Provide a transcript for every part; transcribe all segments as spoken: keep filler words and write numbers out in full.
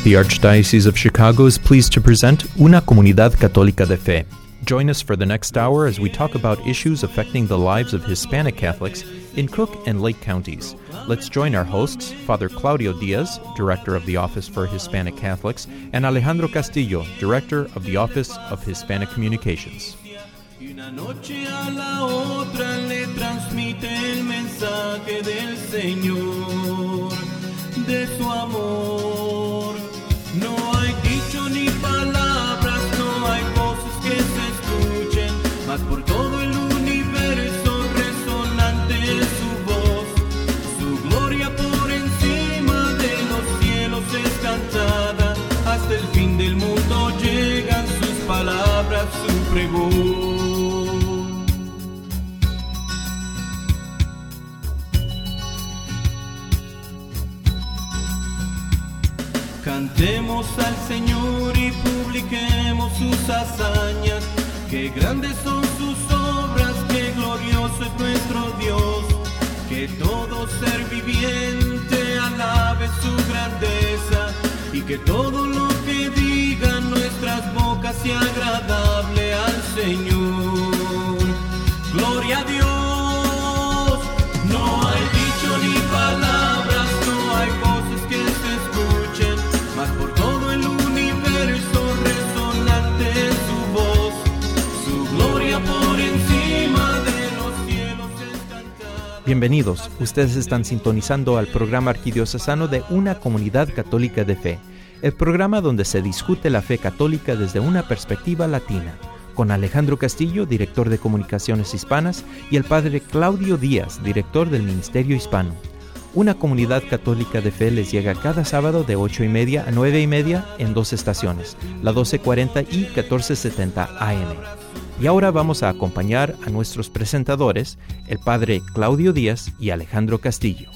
The Archdiocese of Chicago is pleased to present Una Comunidad Católica de Fe. Join us for the next hour as we talk about issues affecting the lives of Hispanic Catholics in Cook and Lake counties. Let's join our hosts, Father Claudio Diaz, Director of the Office for Hispanic Catholics, and Alejandro Castillo, Director of the Office of Hispanic Communications. Una noche a la otra le transmite el mensaje del Señor, de su amor. No hay dicho ni palabras, no hay voces que se escuchen, mas por todo el universo resonante es su voz. Su gloria por encima de los cielos es cantada, hasta el fin del mundo llegan sus palabras, su pregón. Cantemos al Señor y publiquemos sus hazañas, que grandes son sus obras, que glorioso es nuestro Dios, que todo ser viviente alabe su grandeza, y que todo lo que digan nuestras bocas sea agradable al Señor. Gloria a Dios, no hay dicho ni palabras, no hay voces que se escuchen, mas por todo el universo resonante es su voz, su gloria por encima de los cielos es cantada. Bienvenidos, ustedes están sintonizando al programa arquidiocesano de Una Comunidad Católica de Fe, el programa donde se discute la fe católica desde una perspectiva latina, con Alejandro Castillo, director de Comunicaciones Hispanas, y el padre Claudio Díaz, director del Ministerio Hispano. Una Comunidad Católica de Fe les llega cada sábado de ocho y media a nueve y media en dos estaciones, la doce cuarenta y catorce setenta A M. Y ahora vamos a acompañar a nuestros presentadores, el padre Claudio Díaz y Alejandro Castillo.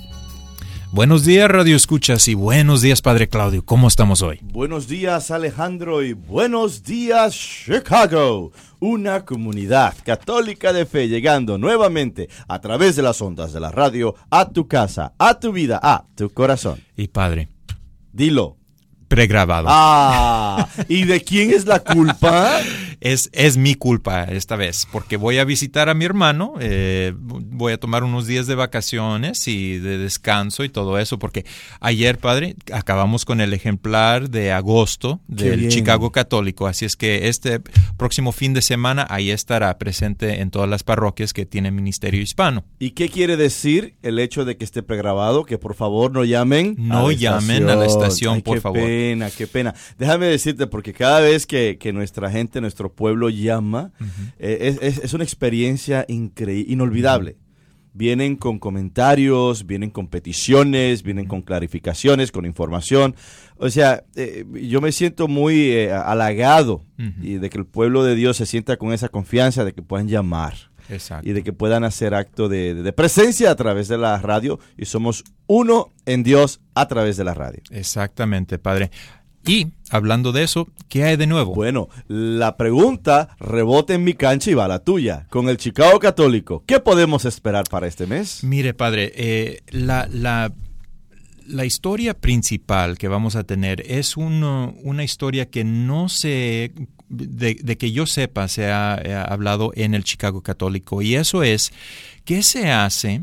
Buenos días, Radio Escuchas, y buenos días, Padre Claudio. ¿Cómo estamos hoy? Buenos días, Alejandro, y buenos días, Chicago. Una comunidad católica de fe llegando nuevamente a través de las ondas de la radio a tu casa, a tu vida, a tu corazón. Y Padre, dilo. Pregrabado. Ah, ¿y de quién es la culpa? Es, es mi culpa esta vez, porque voy a visitar a mi hermano, eh, voy a tomar unos días de vacaciones y de descanso y todo eso, porque ayer, Padre, acabamos con el ejemplar de agosto del Chicago Católico, así es que este próximo fin de semana ahí estará presente en todas las parroquias que tienen Ministerio Hispano. ¿Y qué quiere decir el hecho de que esté pregrabado? Que por favor no llamen No a la llamen estación. a la estación, Ay, por qué favor. Qué pena, qué pena. Déjame decirte, porque cada vez que, que nuestra gente, nuestro pueblo llama, uh-huh. eh, es, es, es una experiencia increíble, inolvidable. Uh-huh. Vienen con comentarios, vienen con peticiones, vienen con clarificaciones, con información. O sea, eh, yo me siento muy eh, halagado uh-huh. y de que el pueblo de Dios se sienta con esa confianza de que puedan llamar. Exacto. Y de que puedan hacer acto de, de, de presencia a través de la radio, y somos uno en Dios a través de la radio. Exactamente, Padre. Y hablando de eso, ¿qué hay de nuevo? Bueno, la pregunta rebota en mi cancha y va a la tuya. Con el Chicago Católico, ¿qué podemos esperar para este mes? Mire, Padre, eh, la, la, la historia principal que vamos a tener es uno, una historia que no se... De, de que yo sepa, se ha, ha hablado en el Chicago Católico, y eso es, ¿qué se hace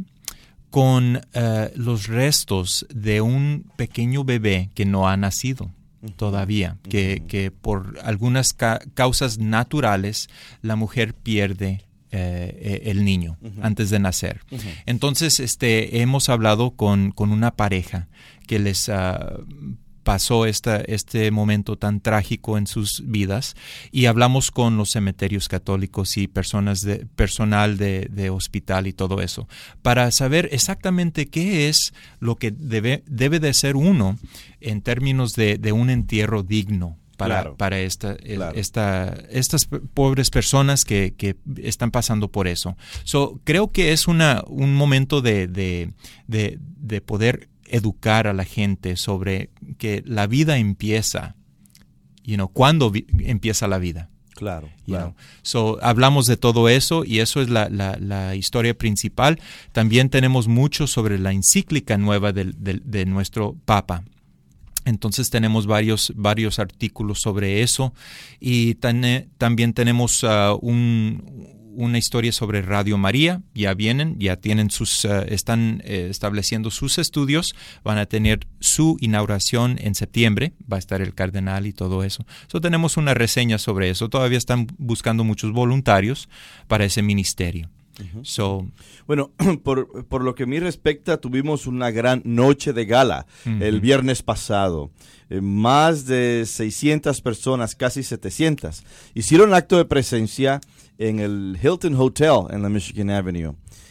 con uh, los restos de un pequeño bebé que no ha nacido todavía? Uh-huh. Que, que por algunas ca- causas naturales la mujer pierde eh, el niño uh-huh. antes de nacer. Uh-huh. Entonces, este, hemos hablado con, con una pareja que les... Uh, pasó esta, este momento tan trágico en sus vidas, y hablamos con los cementerios católicos y personas de, personal de, de hospital y todo eso, para saber exactamente qué es lo que debe, debe de ser uno en términos de, de un entierro digno para, claro. para esta, claro. esta, estas pobres personas que, que están pasando por eso. So, creo que es una, un momento de, de, de, de poder educar a la gente sobre que la vida empieza, you know, ¿cuándo vi- empieza la vida? Claro, You claro. know? So, hablamos de todo eso, y eso es la, la, la historia principal. También tenemos mucho sobre la encíclica nueva del, del, de nuestro Papa. Entonces tenemos varios, varios artículos sobre eso y tan, también tenemos uh, un, una historia sobre Radio María. Ya vienen, ya tienen sus, uh, están eh, estableciendo sus estudios, van a tener su inauguración en septiembre, va a estar el cardenal y todo eso. So, tenemos una reseña sobre eso. Todavía están buscando muchos voluntarios para ese ministerio. Uh-huh. So, bueno, por, por lo que a mí respecta, tuvimos una gran noche de gala uh-huh. el viernes pasado. Eh, más de seiscientas personas, casi setecientas, hicieron acto de presencia en el Hilton Hotel en la Michigan Avenue,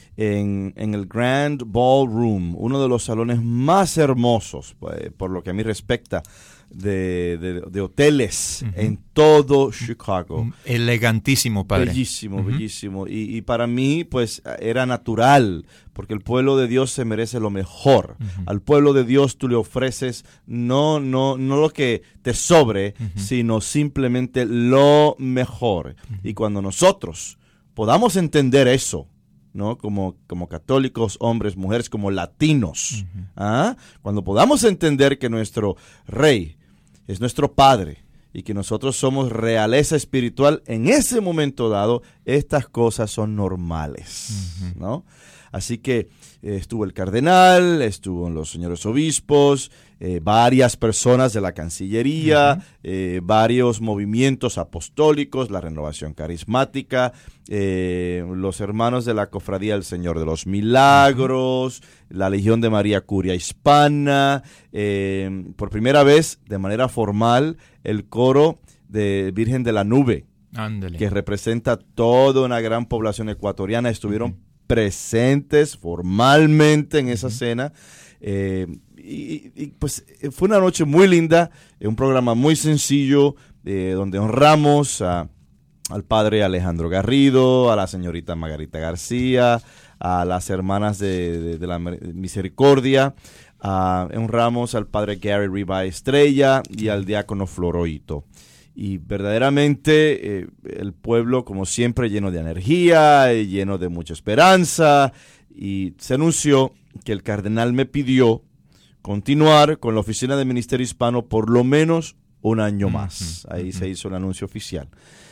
en, en el Grand Ballroom, uno de los salones más hermosos, eh, por lo que a mí respecta, De, de, de hoteles uh-huh. en todo Chicago. Elegantísimo, padre. Bellísimo, uh-huh. bellísimo. Y, y para mí, pues, era natural, porque el pueblo de Dios se merece lo mejor. Uh-huh. Al pueblo de Dios tú le ofreces no, no, no lo que te sobre, uh-huh. sino simplemente lo mejor. Uh-huh. Y cuando nosotros podamos entender eso, ¿no? Como, como católicos, hombres, mujeres, como latinos. Uh-huh. ¿Ah? Cuando podamos entender que nuestro rey es nuestro padre y que nosotros somos realeza espiritual, en ese momento dado, estas cosas son normales, uh-huh. ¿no? Así que eh, estuvo el cardenal, estuvo los señores obispos, eh, varias personas de la Cancillería, uh-huh. eh, varios movimientos apostólicos, la Renovación Carismática, eh, los hermanos de la Cofradía del Señor de los Milagros, uh-huh. la Legión de María Curia Hispana, eh, por primera vez, de manera formal, el coro de Virgen de la Nube, Ándale. Que representa toda una gran población ecuatoriana, estuvieron uh-huh. presentes formalmente en esa uh-huh. cena. Eh, y, y pues fue una noche muy linda, eh, un programa muy sencillo, eh, donde honramos a, al padre Alejandro Garrido, a la señorita Margarita García, a las hermanas de, de, de la Misericordia, a, honramos al padre Gary Riva Estrella y al diácono Floroito. Y verdaderamente eh, el pueblo, como siempre, lleno de energía, lleno de mucha esperanza. Y se anunció que el cardenal me pidió continuar con la Oficina de Ministerio Hispano por lo menos un año más. Uh-huh, Ahí uh-huh. se hizo el anuncio oficial.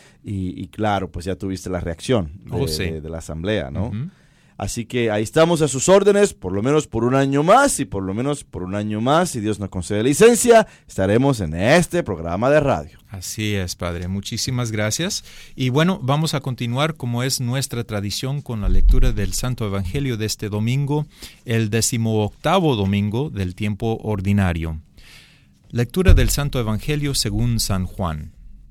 Y, y claro, pues ya tuviste la reacción de, oh, sí. de, de la asamblea, ¿no? Uh-huh. Así que ahí estamos a sus órdenes, por lo menos por un año más, y por lo menos por un año más, si Dios nos concede licencia, estaremos en este programa de radio. Así es, padre. Muchísimas gracias. Y bueno, vamos a continuar como es nuestra tradición con la lectura del Santo Evangelio de este domingo, el decimoctavo domingo del tiempo ordinario. Lectura del Santo Evangelio según San Juan.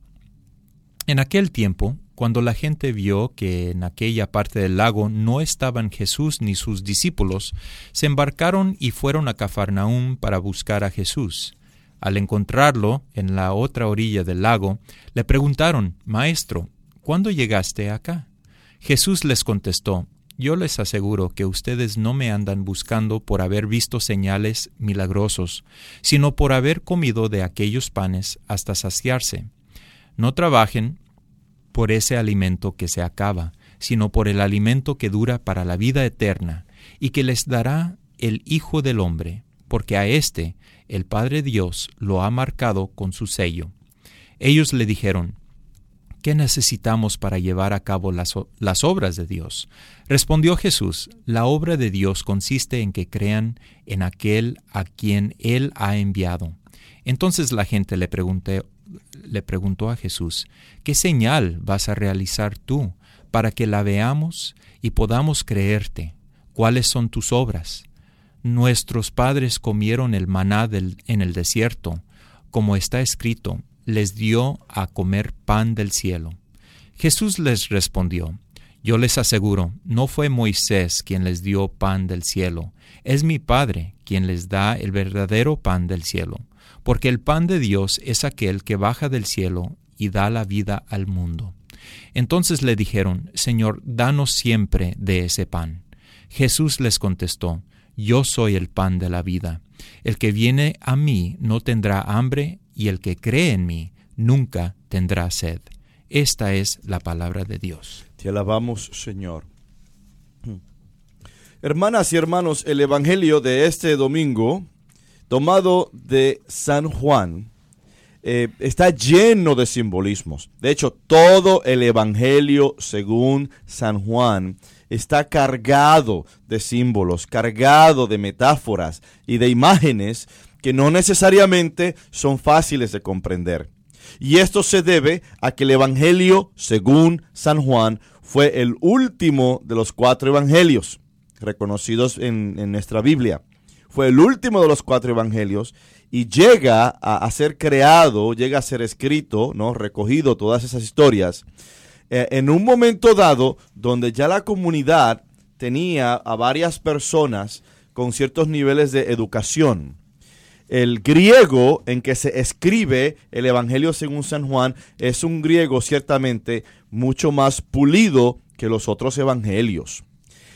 En aquel tiempo, cuando la gente vio que en aquella parte del lago no estaban Jesús ni sus discípulos, se embarcaron y fueron a Cafarnaúm para buscar a Jesús. Al encontrarlo en la otra orilla del lago, le preguntaron: «Maestro, ¿cuándo llegaste acá?» Jesús les contestó: «Yo les aseguro que ustedes no me andan buscando por haber visto señales milagrosos, sino por haber comido de aquellos panes hasta saciarse. No trabajen por ese alimento que se acaba, sino por el alimento que dura para la vida eterna, y que les dará el Hijo del Hombre, porque a éste el Padre Dios lo ha marcado con su sello». Ellos le dijeron: «¿Qué necesitamos para llevar a cabo las, las obras de Dios?» Respondió Jesús: «La obra de Dios consiste en que crean en aquel a quien Él ha enviado». Entonces la gente le preguntó, le preguntó a Jesús: «¿Qué señal vas a realizar tú para que la veamos y podamos creerte? ¿Cuáles son tus obras? Nuestros padres comieron el maná del, en el desierto, como está escrito, les dio a comer pan del cielo». Jesús les respondió: «Yo les aseguro, no fue Moisés quien les dio pan del cielo, es mi Padre quien les da el verdadero pan del cielo. Porque el pan de Dios es aquel que baja del cielo y da la vida al mundo». Entonces le dijeron: «Señor, danos siempre de ese pan». Jesús les contestó: «Yo soy el pan de la vida. El que viene a mí no tendrá hambre, y el que cree en mí nunca tendrá sed». Esta es la palabra de Dios. Te alabamos, Señor. Hermanas y hermanos, el Evangelio de este domingo tomado de San Juan, eh, está lleno de simbolismos. De hecho, todo el Evangelio según San Juan está cargado de símbolos, cargado de metáforas y de imágenes que no necesariamente son fáciles de comprender. Y esto se debe a que el Evangelio según San Juan fue el último de los cuatro evangelios reconocidos en, en nuestra Biblia. Fue el último de los cuatro evangelios y llega a, a ser creado, llega a ser escrito, ¿no? Recogido todas esas historias, eh, en un momento dado donde ya la comunidad tenía a varias personas con ciertos niveles de educación. El griego en que se escribe el Evangelio según San Juan es un griego ciertamente mucho más pulido que los otros evangelios.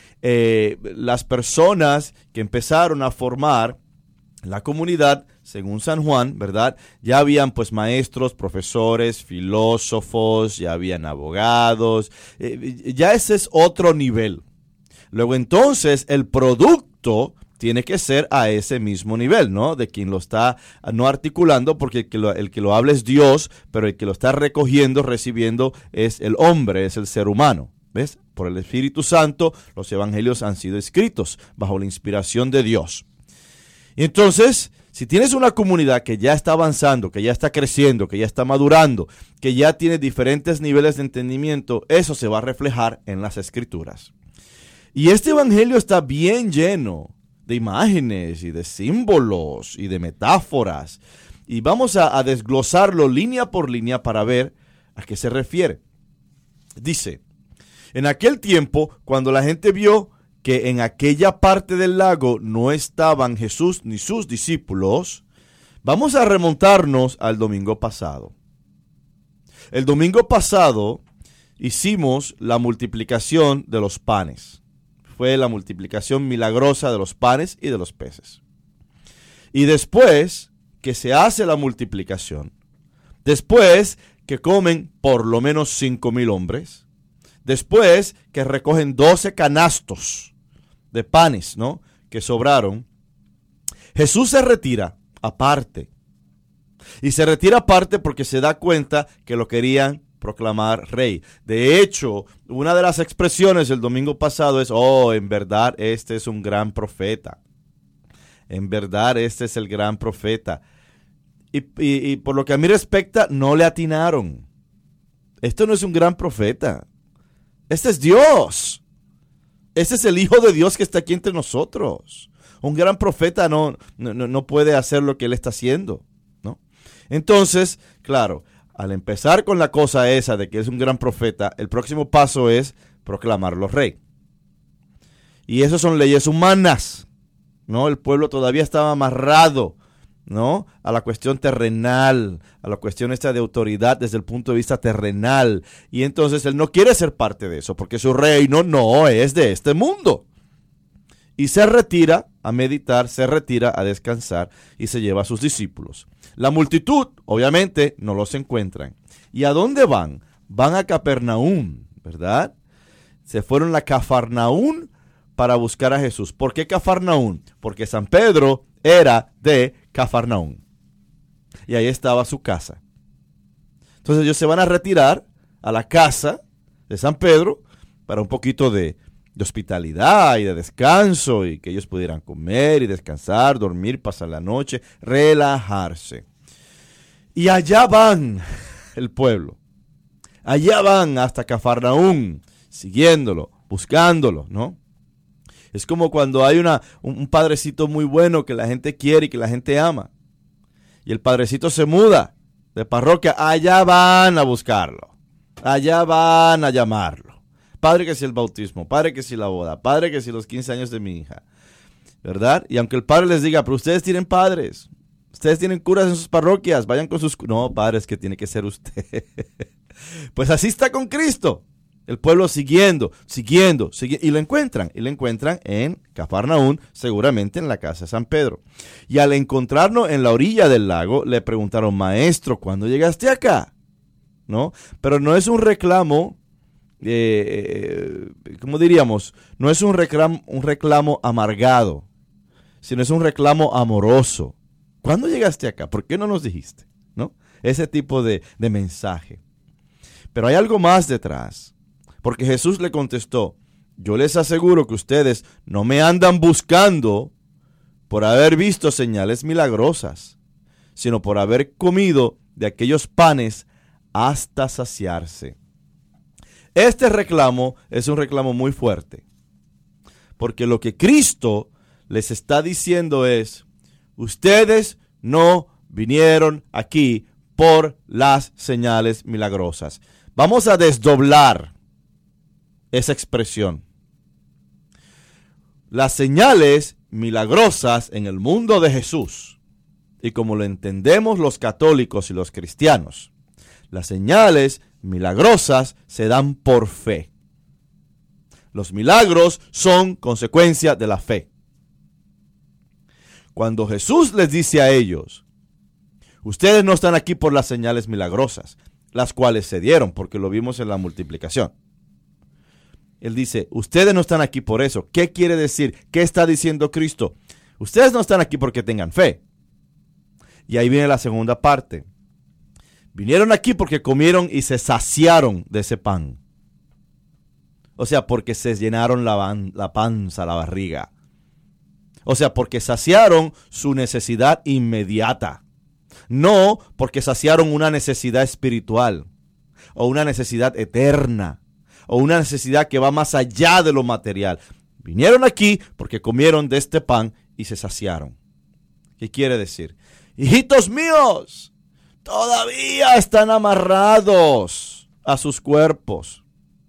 Eh, las personas que empezaron a formar la comunidad según San Juan, ¿verdad? Ya habían pues maestros, profesores, filósofos, ya habían abogados, eh, ya ese es otro nivel. Luego entonces el producto tiene que ser a ese mismo nivel, ¿no? De quien lo está no articulando, porque el que, lo, el que lo habla es Dios, pero el que lo está recogiendo, recibiendo, es el hombre, es el ser humano. ¿Ves? Por el Espíritu Santo, los evangelios han sido escritos bajo la inspiración de Dios. Y entonces, si tienes una comunidad que ya está avanzando, que ya está creciendo, que ya está madurando, que ya tiene diferentes niveles de entendimiento, eso se va a reflejar en las Escrituras. Y este evangelio está bien lleno de imágenes y de símbolos y de metáforas. Y vamos a, a desglosarlo línea por línea para ver a qué se refiere. Dice, en aquel tiempo, cuando la gente vio que en aquella parte del lago no estaban Jesús ni sus discípulos, vamos a remontarnos al domingo pasado. El domingo pasado hicimos la multiplicación de los panes. Fue la multiplicación milagrosa de los panes y de los peces. Y después que se hace la multiplicación, después que comen por lo menos cinco mil hombres, después que recogen doce canastos de panes, ¿no?, que sobraron, Jesús se retira aparte. Y se retira aparte porque se da cuenta que lo querían proclamar rey. De hecho, una de las expresiones del domingo pasado es, oh, en verdad este es un gran profeta. En verdad este es el gran profeta. Y, y, y por lo que a mí respecta, no le atinaron. Esto no es un gran profeta. Este es Dios. Este es el Hijo de Dios que está aquí entre nosotros. Un gran profeta no, no, no puede hacer lo que él está haciendo, ¿no? Entonces, claro, al empezar con la cosa esa de que es un gran profeta, el próximo paso es proclamarlo rey. Y eso son leyes humanas, ¿no? El pueblo todavía estaba amarrado, ¿no?, a la cuestión terrenal, a la cuestión esta de autoridad desde el punto de vista terrenal. Y entonces él no quiere ser parte de eso, porque su reino no es de este mundo. Y se retira a meditar, se retira a descansar y se lleva a sus discípulos. La multitud, obviamente, no los encuentran. ¿Y a dónde van? Van a Capernaum, ¿verdad? Se fueron a Cafarnaún para buscar a Jesús. ¿Por qué Cafarnaún? Porque San Pedro era de Cafarnaún. Y ahí estaba su casa. Entonces ellos se van a retirar a la casa de San Pedro para un poquito de, de hospitalidad y de descanso, y que ellos pudieran comer y descansar, dormir, pasar la noche, relajarse. Y allá van el pueblo. Allá van hasta Cafarnaún, siguiéndolo, buscándolo, ¿no? Es como cuando hay una, un, un padrecito muy bueno que la gente quiere y que la gente ama. Y el padrecito se muda de parroquia. Allá van a buscarlo. Allá van a llamarlo. Padre, que si el bautismo. Padre, que si la boda. Padre, que si los quince años de mi hija. ¿Verdad? Y aunque el padre les diga, pero ustedes tienen padres. Ustedes tienen curas en sus parroquias. Vayan con sus... No, padre, es que tiene que ser usted. Pues así está con Cristo. El pueblo siguiendo, siguiendo, siguiendo, y lo encuentran, y lo encuentran en Cafarnaún, seguramente en la casa de San Pedro. Y al encontrarnos en la orilla del lago, le preguntaron, maestro, ¿cuándo llegaste acá? ¿No? Pero no es un reclamo, eh, ¿cómo diríamos? No es un reclamo, un reclamo amargado, sino es un reclamo amoroso. ¿Cuándo llegaste acá? ¿Por qué no nos dijiste? ¿No? Ese tipo de, de mensaje. Pero hay algo más detrás, porque Jesús le contestó, yo les aseguro que ustedes no me andan buscando por haber visto señales milagrosas, sino por haber comido de aquellos panes hasta saciarse. Este reclamo es un reclamo muy fuerte, porque lo que Cristo les está diciendo es, ustedes no vinieron aquí por las señales milagrosas. Vamos a desdoblar esa expresión. Las señales milagrosas en el mundo de Jesús, y como lo entendemos los católicos y los cristianos, las señales milagrosas se dan por fe. Los milagros son consecuencia de la fe. Cuando Jesús les dice a ellos, ustedes no están aquí por las señales milagrosas, las cuales se dieron, porque lo vimos en la multiplicación. Él dice, ustedes no están aquí por eso. ¿Qué quiere decir? ¿Qué está diciendo Cristo? Ustedes no están aquí porque tengan fe. Y ahí viene la segunda parte. Vinieron aquí porque comieron y se saciaron de ese pan. O sea, porque se llenaron la, ban- la panza, la barriga. O sea, porque saciaron su necesidad inmediata. No porque saciaron una necesidad espiritual o una necesidad eterna o una necesidad que va más allá de lo material. Vinieron aquí porque comieron de este pan y se saciaron. ¿Qué quiere decir? Hijitos míos, todavía están amarrados a sus cuerpos.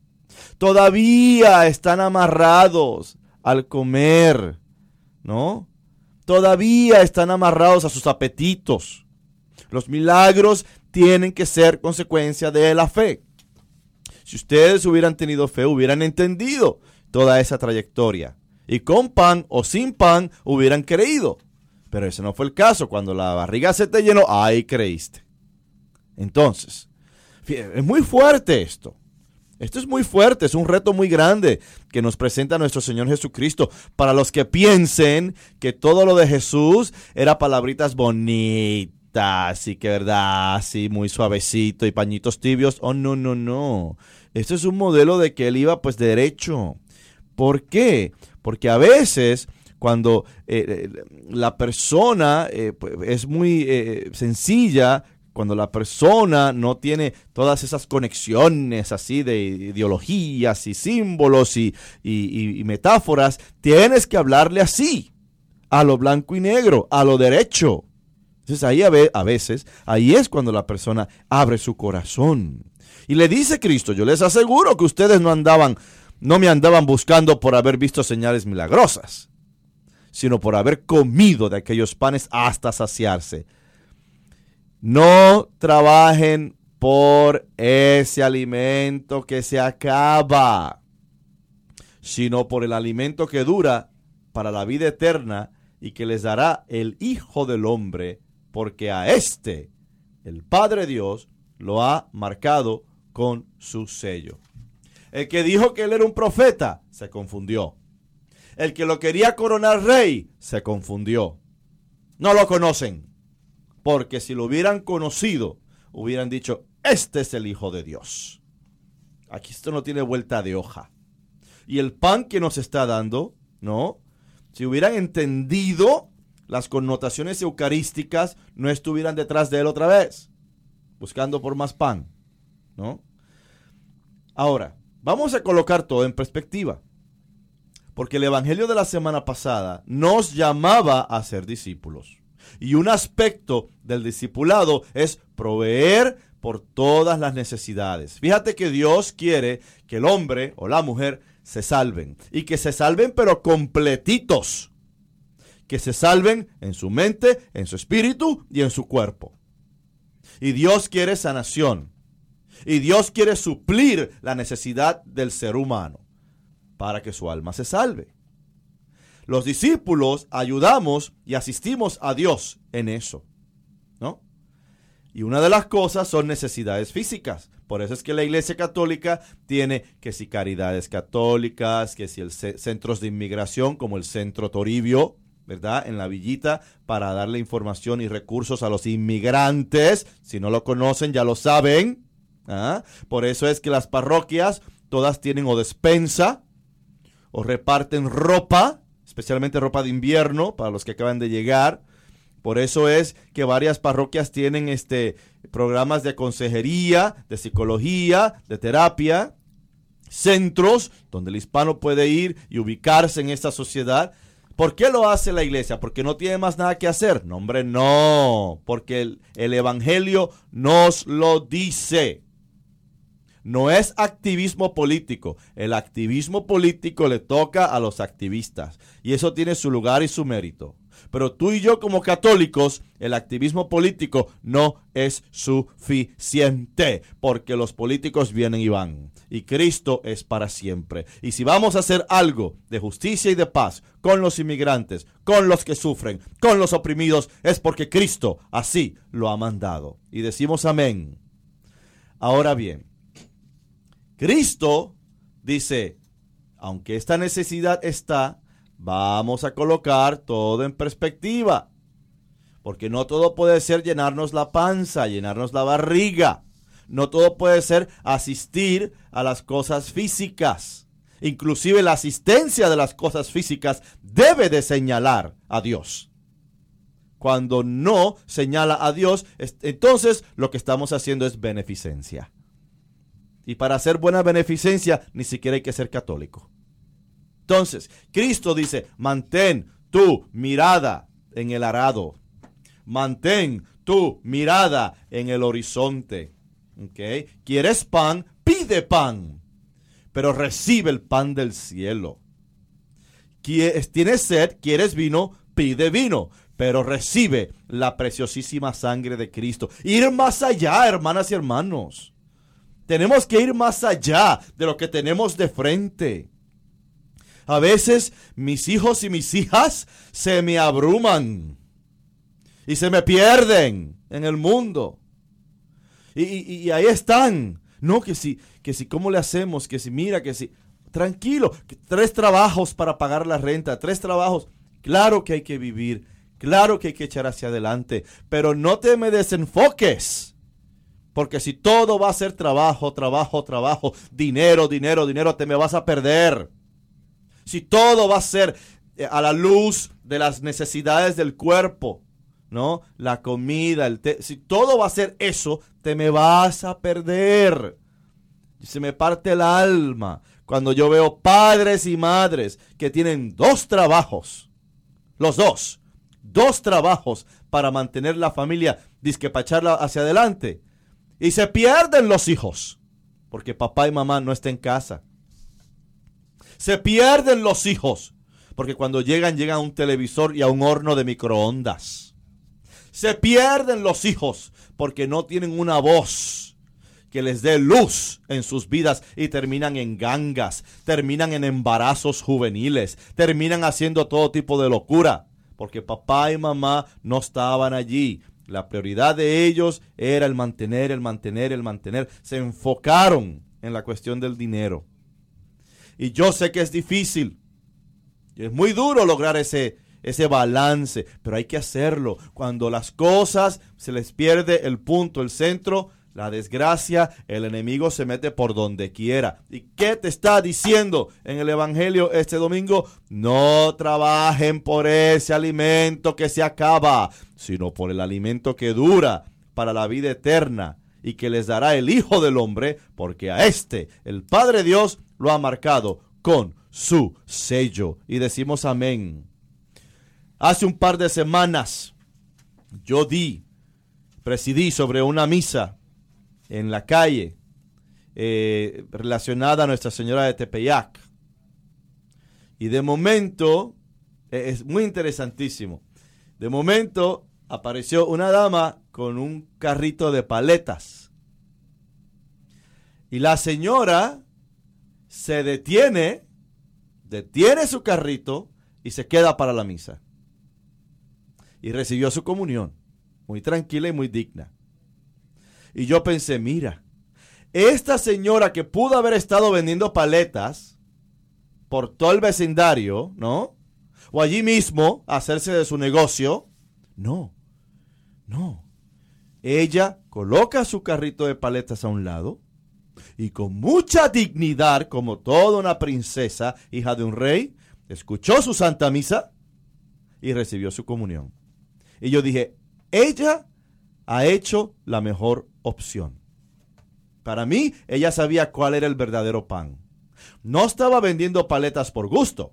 Todavía están amarrados al comer, ¿no? Todavía están amarrados a sus apetitos. Los milagros tienen que ser consecuencia de la fe. Si ustedes hubieran tenido fe, hubieran entendido toda esa trayectoria. Y con pan o sin pan hubieran creído. Pero ese no fue el caso. Cuando la barriga se te llenó, ahí creíste. Entonces, es muy fuerte esto. Esto es muy fuerte, es un reto muy grande que nos presenta nuestro Señor Jesucristo. Para los que piensen que todo lo de Jesús era palabritas bonitas y que verdad, así muy suavecito y pañitos tibios. Oh, no, no, no. Esto es un modelo de que Él iba pues derecho. ¿Por qué? Porque a veces cuando eh, la persona eh, pues, es muy eh, sencilla, cuando la persona no tiene todas esas conexiones así de ideologías y símbolos y, y, y metáforas, tienes que hablarle así, a lo blanco y negro, a lo derecho. Entonces ahí a, ve, a veces, ahí es cuando la persona abre su corazón. Y le dice Cristo, yo les aseguro que ustedes no andaban, no me andaban buscando por haber visto señales milagrosas, sino por haber comido de aquellos panes hasta saciarse. No trabajen por ese alimento que se acaba, sino por el alimento que dura para la vida eterna y que les dará el Hijo del Hombre, porque a este, el Padre Dios, lo ha marcado con su sello. El que dijo que él era un profeta, se confundió. El que lo quería coronar rey, se confundió. No lo conocen. Porque si lo hubieran conocido, hubieran dicho, este es el Hijo de Dios. Aquí esto no tiene vuelta de hoja. Y el pan que nos está dando, ¿no? Si hubieran entendido las connotaciones eucarísticas, no estuvieran detrás de él otra vez, buscando por más pan, ¿no? Ahora, vamos a colocar todo en perspectiva. Porque el evangelio de la semana pasada nos llamaba a ser discípulos. Y un aspecto del discipulado es proveer por todas las necesidades. Fíjate que Dios quiere que el hombre o la mujer se salven. Y que se salven pero completitos. Que se salven en su mente, en su espíritu y en su cuerpo. Y Dios quiere sanación. Y Dios quiere suplir la necesidad del ser humano para que su alma se salve. Los discípulos ayudamos y asistimos a Dios en eso, ¿no? Y una de las cosas son necesidades físicas. Por eso es que la Iglesia Católica tiene que si caridades católicas, que si el ce- centros de inmigración como el Centro Toribio, ¿verdad? En la villita para darle información y recursos a los inmigrantes. Si no lo conocen, ya lo saben. ¿Ah? Por eso es que las parroquias todas tienen o despensa o reparten ropa, especialmente ropa de invierno para los que acaban de llegar. Por eso es que varias parroquias tienen este, programas de consejería, de psicología, de terapia, centros donde el hispano puede ir y ubicarse en esta sociedad. ¿Por qué lo hace la iglesia? ¿Porque no tiene más nada que hacer? No, hombre, no. Porque el, el evangelio nos lo dice. No es activismo político. El activismo político le toca a los activistas. Y eso tiene su lugar y su mérito. Pero tú y yo como católicos, el activismo político no es suficiente. Porque los políticos vienen y van. Y Cristo es para siempre. Y si vamos a hacer algo de justicia y de paz con los inmigrantes, con los que sufren, con los oprimidos, es porque Cristo así lo ha mandado. Y decimos amén. Ahora bien, Cristo dice, aunque esta necesidad está, vamos a colocar todo en perspectiva. Porque no todo puede ser llenarnos la panza, llenarnos la barriga. No todo puede ser asistir a las cosas físicas. Inclusive la asistencia de las cosas físicas debe de señalar a Dios. Cuando no señala a Dios, entonces lo que estamos haciendo es beneficencia. Y para hacer buena beneficencia, ni siquiera hay que ser católico. Entonces, Cristo dice, mantén tu mirada en el arado. Mantén tu mirada en el horizonte. ¿Okay? ¿Quieres pan? Pide pan. Pero recibe el pan del cielo. ¿Tienes sed? ¿Quieres vino? Pide vino. Pero recibe la preciosísima sangre de Cristo. Ir más allá, hermanas y hermanos. Tenemos que ir más allá de lo que tenemos de frente. A veces mis hijos y mis hijas se me abruman y se me pierden en el mundo. Y, y, y ahí están. No, que si, que si, ¿cómo le hacemos? Que si, mira, que si, tranquilo, que tres trabajos para pagar la renta, tres trabajos. Claro que hay que vivir, claro que hay que echar hacia adelante, pero no te me desenfoques. Porque si todo va a ser trabajo, trabajo, trabajo, dinero, dinero, dinero, te me vas a perder. Si todo va a ser a la luz de las necesidades del cuerpo, ¿no? La comida, el té, si todo va a ser eso, te me vas a perder. Se me parte el alma cuando yo veo padres y madres que tienen dos trabajos, los dos, dos trabajos para mantener la familia, dizque para echarla hacia adelante. Y se pierden los hijos, porque papá y mamá no están en casa. Se pierden los hijos, porque cuando llegan, llegan a un televisor y a un horno de microondas. Se pierden los hijos, porque no tienen una voz que les dé luz en sus vidas y terminan en gangas, terminan en embarazos juveniles, terminan haciendo todo tipo de locura, porque papá y mamá no estaban allí. La prioridad de ellos era el mantener, el mantener, el mantener. Se enfocaron en la cuestión del dinero. Y yo sé que es difícil. Es muy duro lograr ese, ese balance, pero hay que hacerlo. Cuando las cosas se les pierde el punto, el centro, la desgracia, el enemigo se mete por donde quiera. ¿Y qué te está diciendo en el evangelio este domingo? No trabajen por ese alimento que se acaba, sino por el alimento que dura para la vida eterna y que les dará el Hijo del Hombre, porque a este, el Padre Dios, lo ha marcado con su sello. Y decimos amén. Hace un par de semanas yo di, presidí sobre una misa en la calle eh, relacionada a Nuestra Señora de Tepeyac. Y de momento, eh, es muy interesantísimo, de momento apareció una dama con un carrito de paletas. Y la señora se detiene, detiene su carrito y se queda para la misa. Y recibió su comunión, muy tranquila y muy digna. Y yo pensé, mira, esta señora que pudo haber estado vendiendo paletas por todo el vecindario, ¿no? o allí mismo hacerse de su negocio. No, no. Ella coloca su carrito de paletas a un lado y con mucha dignidad, como toda una princesa, hija de un rey, escuchó su santa misa y recibió su comunión. Y yo dije, ella ha hecho la mejor opción. Para mí, ella sabía cuál era el verdadero pan. No estaba vendiendo paletas por gusto.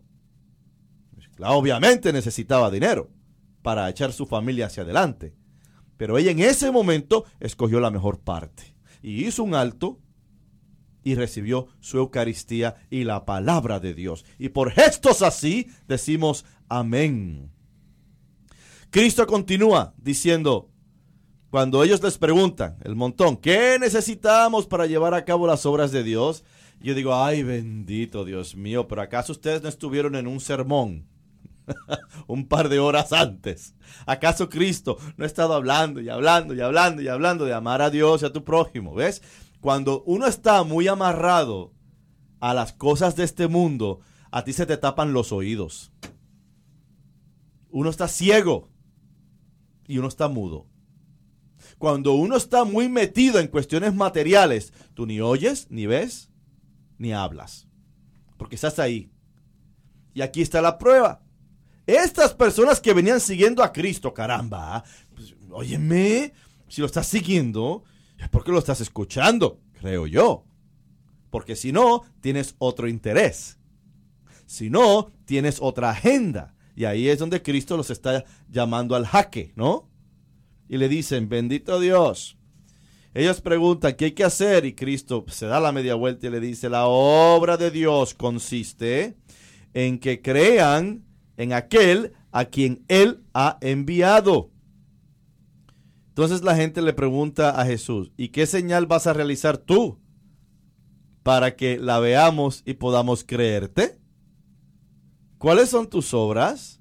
Obviamente necesitaba dinero para echar su familia hacia adelante. Pero ella en ese momento escogió la mejor parte. Y hizo un alto y recibió su Eucaristía y la palabra de Dios. Y por gestos así decimos amén. Cristo continúa diciendo, cuando ellos les preguntan, el montón, ¿qué necesitamos para llevar a cabo las obras de Dios? Yo digo, ay, bendito Dios mío, pero ¿acaso ustedes no estuvieron en un sermón un par de horas antes? ¿Acaso Cristo no ha estado hablando y hablando y hablando y hablando de amar a Dios y a tu prójimo? ¿Ves? Cuando uno está muy amarrado a las cosas de este mundo, a ti se te tapan los oídos. Uno está ciego y uno está mudo. Cuando uno está muy metido en cuestiones materiales, tú ni oyes, ni ves, ni hablas. Porque estás ahí. Y aquí está la prueba. Estas personas que venían siguiendo a Cristo, caramba, pues, óyeme, si lo estás siguiendo, es porque lo estás escuchando, creo yo. Porque si no, tienes otro interés. Si no, tienes otra agenda. Y ahí es donde Cristo los está llamando al jaque, ¿no? Y le dicen, bendito Dios. Ellos preguntan, ¿qué hay que hacer? Y Cristo se da la media vuelta y le dice, la obra de Dios consiste en que crean en aquel a quien Él ha enviado. Entonces la gente le pregunta a Jesús, ¿y qué señal vas a realizar tú para que la veamos y podamos creerte? ¿Cuáles son tus obras?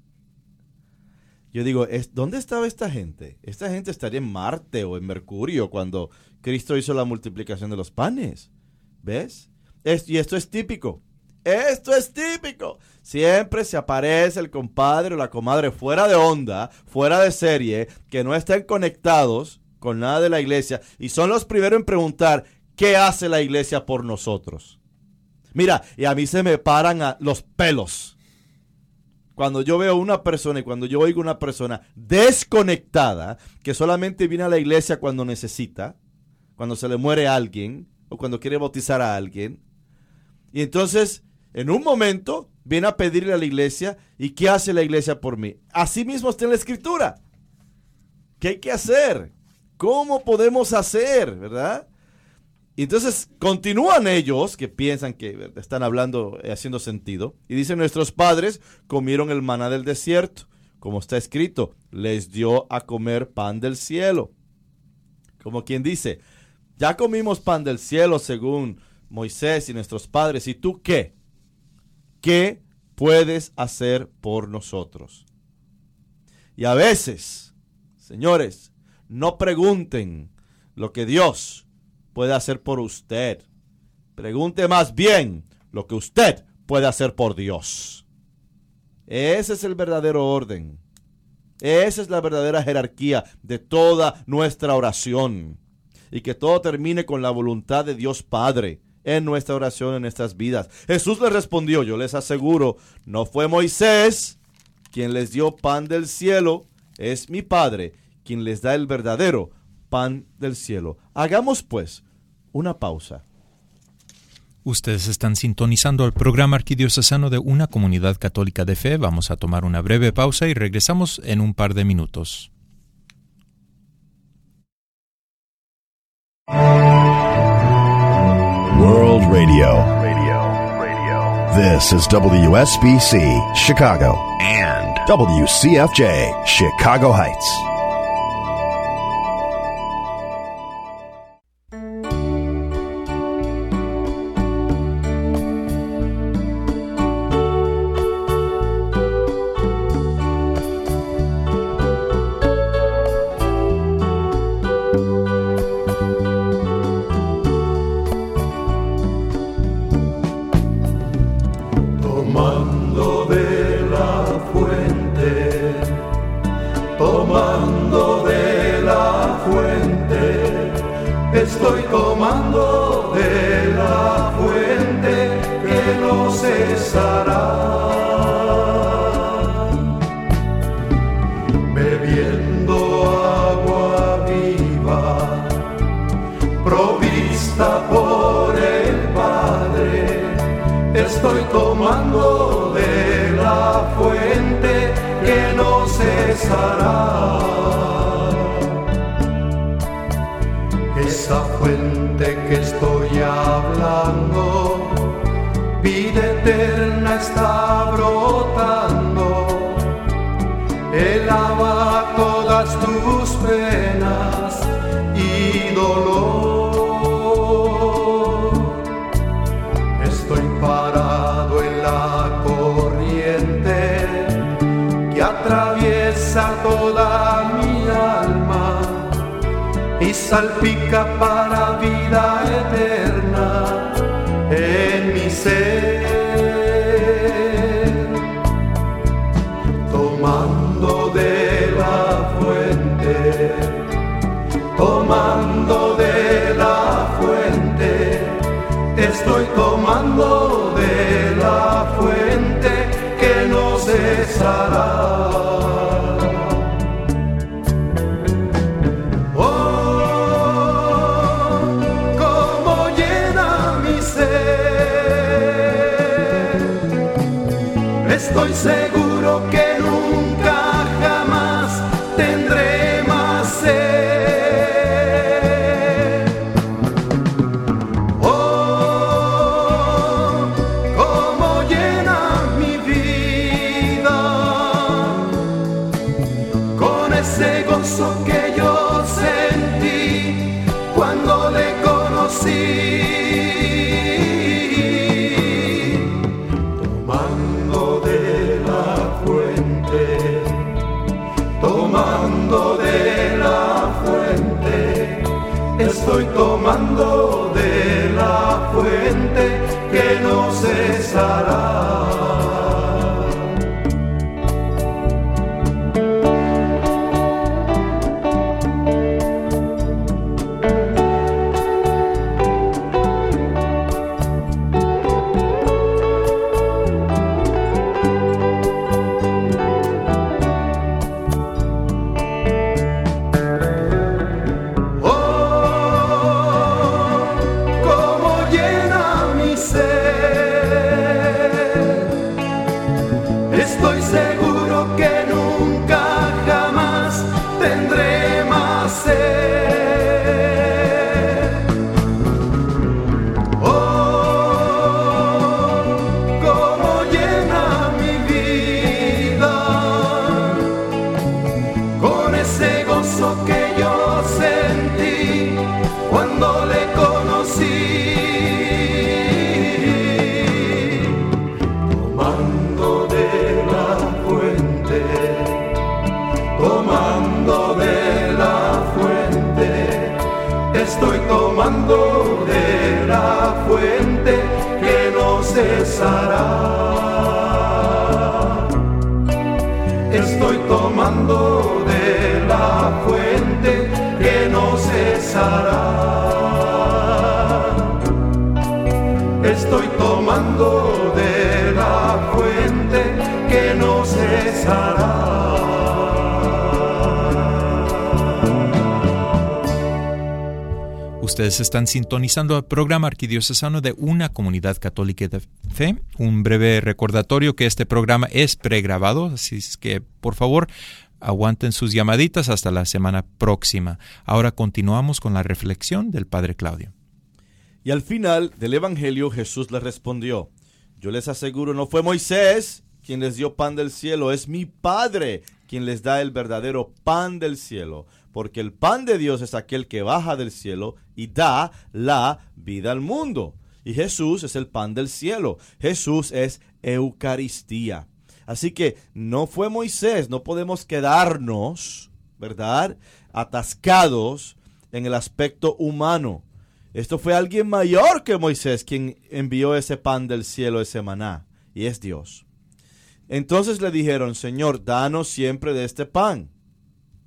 Yo digo, ¿dónde estaba esta gente? Esta gente estaría en Marte o en Mercurio cuando Cristo hizo la multiplicación de los panes. ¿Ves? Es, y esto es típico. Esto es típico. Siempre se aparece el compadre o la comadre fuera de onda, fuera de serie, que no estén conectados con nada de la iglesia y son los primeros en preguntar, ¿qué hace la iglesia por nosotros? Mira, y a mí se me paran a los pelos cuando yo veo una persona y cuando yo oigo una persona desconectada, que solamente viene a la iglesia cuando necesita, cuando se le muere alguien o cuando quiere bautizar a alguien. Y entonces, en un momento, viene a pedirle a la iglesia, ¿y qué hace la iglesia por mí? Así mismo está en la Escritura. ¿Qué hay que hacer? ¿Cómo podemos hacer? ¿Verdad? Y entonces continúan ellos, que piensan que están hablando, haciendo sentido, y dicen, nuestros padres comieron el maná del desierto, como está escrito, les dio a comer pan del cielo. Como quien dice, ya comimos pan del cielo según Moisés y nuestros padres, ¿y tú qué? ¿Qué puedes hacer por nosotros? Y a veces, señores, no pregunten lo que Dios puede hacer por usted. Pregunte más bien lo que usted puede hacer por Dios. Ese es el verdadero orden. Esa es la verdadera jerarquía de toda nuestra oración. Y que todo termine con la voluntad de Dios Padre en nuestra oración, en nuestras vidas. Jesús les respondió, yo les aseguro, no fue Moisés quien les dio pan del cielo, es mi Padre quien les da el verdadero pan del cielo. Hagamos pues una pausa. Ustedes están sintonizando el programa arquidiocesano de una comunidad católica de fe. Vamos a tomar una breve pausa y regresamos en un par de minutos. World Radio. Radio. Radio. This is W S B C, Chicago, and W C F J, Chicago Heights. Tomando de la fuerza tomando de la fuente, estoy tomando de la fuente que no cesará. Bebiendo agua viva, provista por el Padre, estoy tomando de la fuente que no cesará. Esa fuente que estoy hablando, vida eterna está brotando. Él lava todas tus penas y dolor. Estoy parado en la corriente que atraviesa toda mi alma y salpica para vida eterna en mi ser. Tomando de la fuente, tomando de la fuente, estoy tomando de la fuente que no cesará. Estoy seguro que nunca jamás tendré más sed. Oh, cómo llena mi vida con ese gozo que yo sentí cuando le conocí. Tomando de la fuente, estoy tomando de la fuente que no cesará. Estoy seguro que nunca jamás tendré más sed. Oh, cómo llena mi vida con ese gozo que yo sentí cuando le conocí. Tomando de la fuente, estoy tomando de la fuente que no cesará. Estoy tomando de la fuente que no cesará. Estoy tomando de la fuente que no cesará. Ustedes están sintonizando el programa arquidiocesano de una comunidad católica de fe. Un breve recordatorio que este programa es pregrabado, así es que por favor aguanten sus llamaditas hasta la semana próxima. Ahora continuamos con la reflexión del Padre Claudio. Y al final del Evangelio Jesús les respondió: yo les aseguro, no fue Moisés quien les dio pan del cielo, es mi Padre quien les da el verdadero pan del cielo. Porque el pan de Dios es aquel que baja del cielo y da la vida al mundo. Y Jesús es el pan del cielo. Jesús es Eucaristía. Así que no fue Moisés, no podemos quedarnos, ¿verdad?, atascados en el aspecto humano. Esto fue alguien mayor que Moisés quien envió ese pan del cielo, ese maná, y es Dios. Entonces le dijeron: Señor, danos siempre de este pan.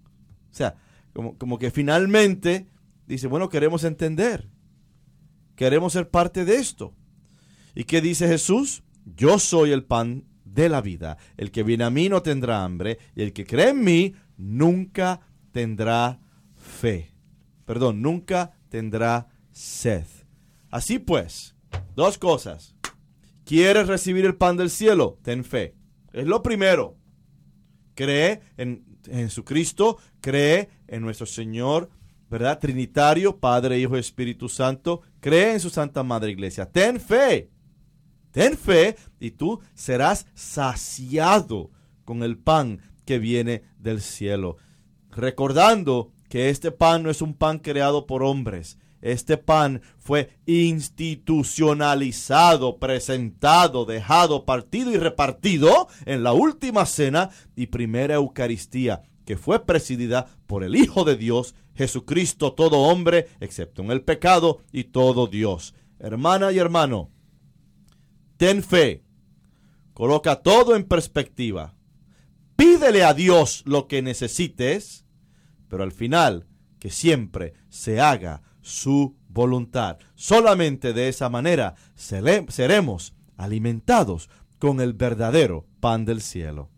O sea, como, como que finalmente dice, bueno, queremos entender. Queremos ser parte de esto. ¿Y qué dice Jesús? Yo soy el pan de la vida. El que viene a mí no tendrá hambre, y el que cree en mí nunca tendrá fe. Perdón, nunca tendrá sed. Así pues, dos cosas. ¿Quieres recibir el pan del cielo? Ten fe. Es lo primero. Cree en, en Jesucristo, cree en nuestro Señor, ¿verdad? Trinitario, Padre, Hijo y Espíritu Santo. Cree en su Santa Madre Iglesia. Ten fe. Ten fe y tú serás saciado con el pan que viene del cielo. Recordando que este pan no es un pan creado por hombres. Este pan fue institucionalizado, presentado, dejado, partido y repartido en la última cena y primera Eucaristía, que fue presidida por el Hijo de Dios, Jesucristo, todo hombre, excepto en el pecado, y todo Dios. Hermana y hermano, ten fe, coloca todo en perspectiva, pídele a Dios lo que necesites, pero al final que siempre se haga su voluntad. Solamente de esa manera seremos alimentados con el verdadero pan del cielo.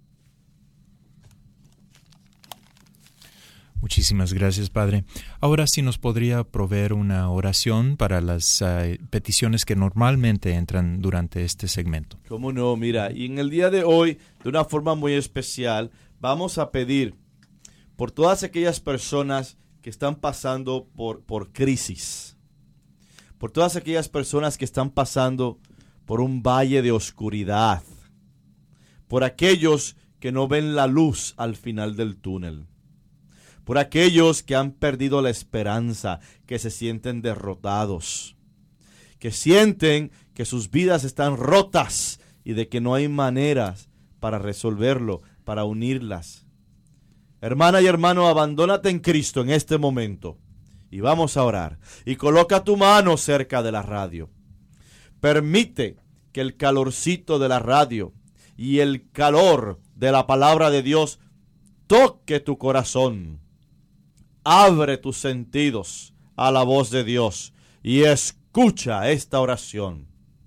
Muchísimas gracias, Padre. Ahora sí nos podría proveer una oración para las uh, peticiones que normalmente entran durante este segmento. ¿Cómo no? Mira, y en el día de hoy, de una forma muy especial, vamos a pedir por todas aquellas personas que están pasando por, por crisis, por todas aquellas personas que están pasando por un valle de oscuridad, por aquellos que no ven la luz al final del túnel, por aquellos que han perdido la esperanza, que se sienten derrotados, que sienten que sus vidas están rotas y de que no hay maneras para resolverlo, para unirlas. Hermana y hermano, abandónate en Cristo en este momento y vamos a orar. Y coloca tu mano cerca de la radio. Permite que el calorcito de la radio y el calor de la palabra de Dios toque tu corazón. Abre tus sentidos a la voz de Dios y escucha esta oración.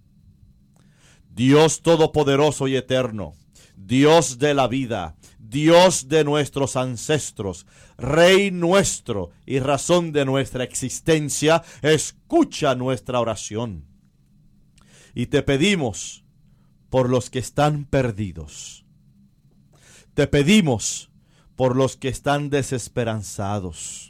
Dios todopoderoso y eterno, Dios de la vida, Dios de nuestros ancestros, Rey nuestro y razón de nuestra existencia, escucha nuestra oración. Y te pedimos por los que están perdidos. Te pedimos por los que están desesperanzados.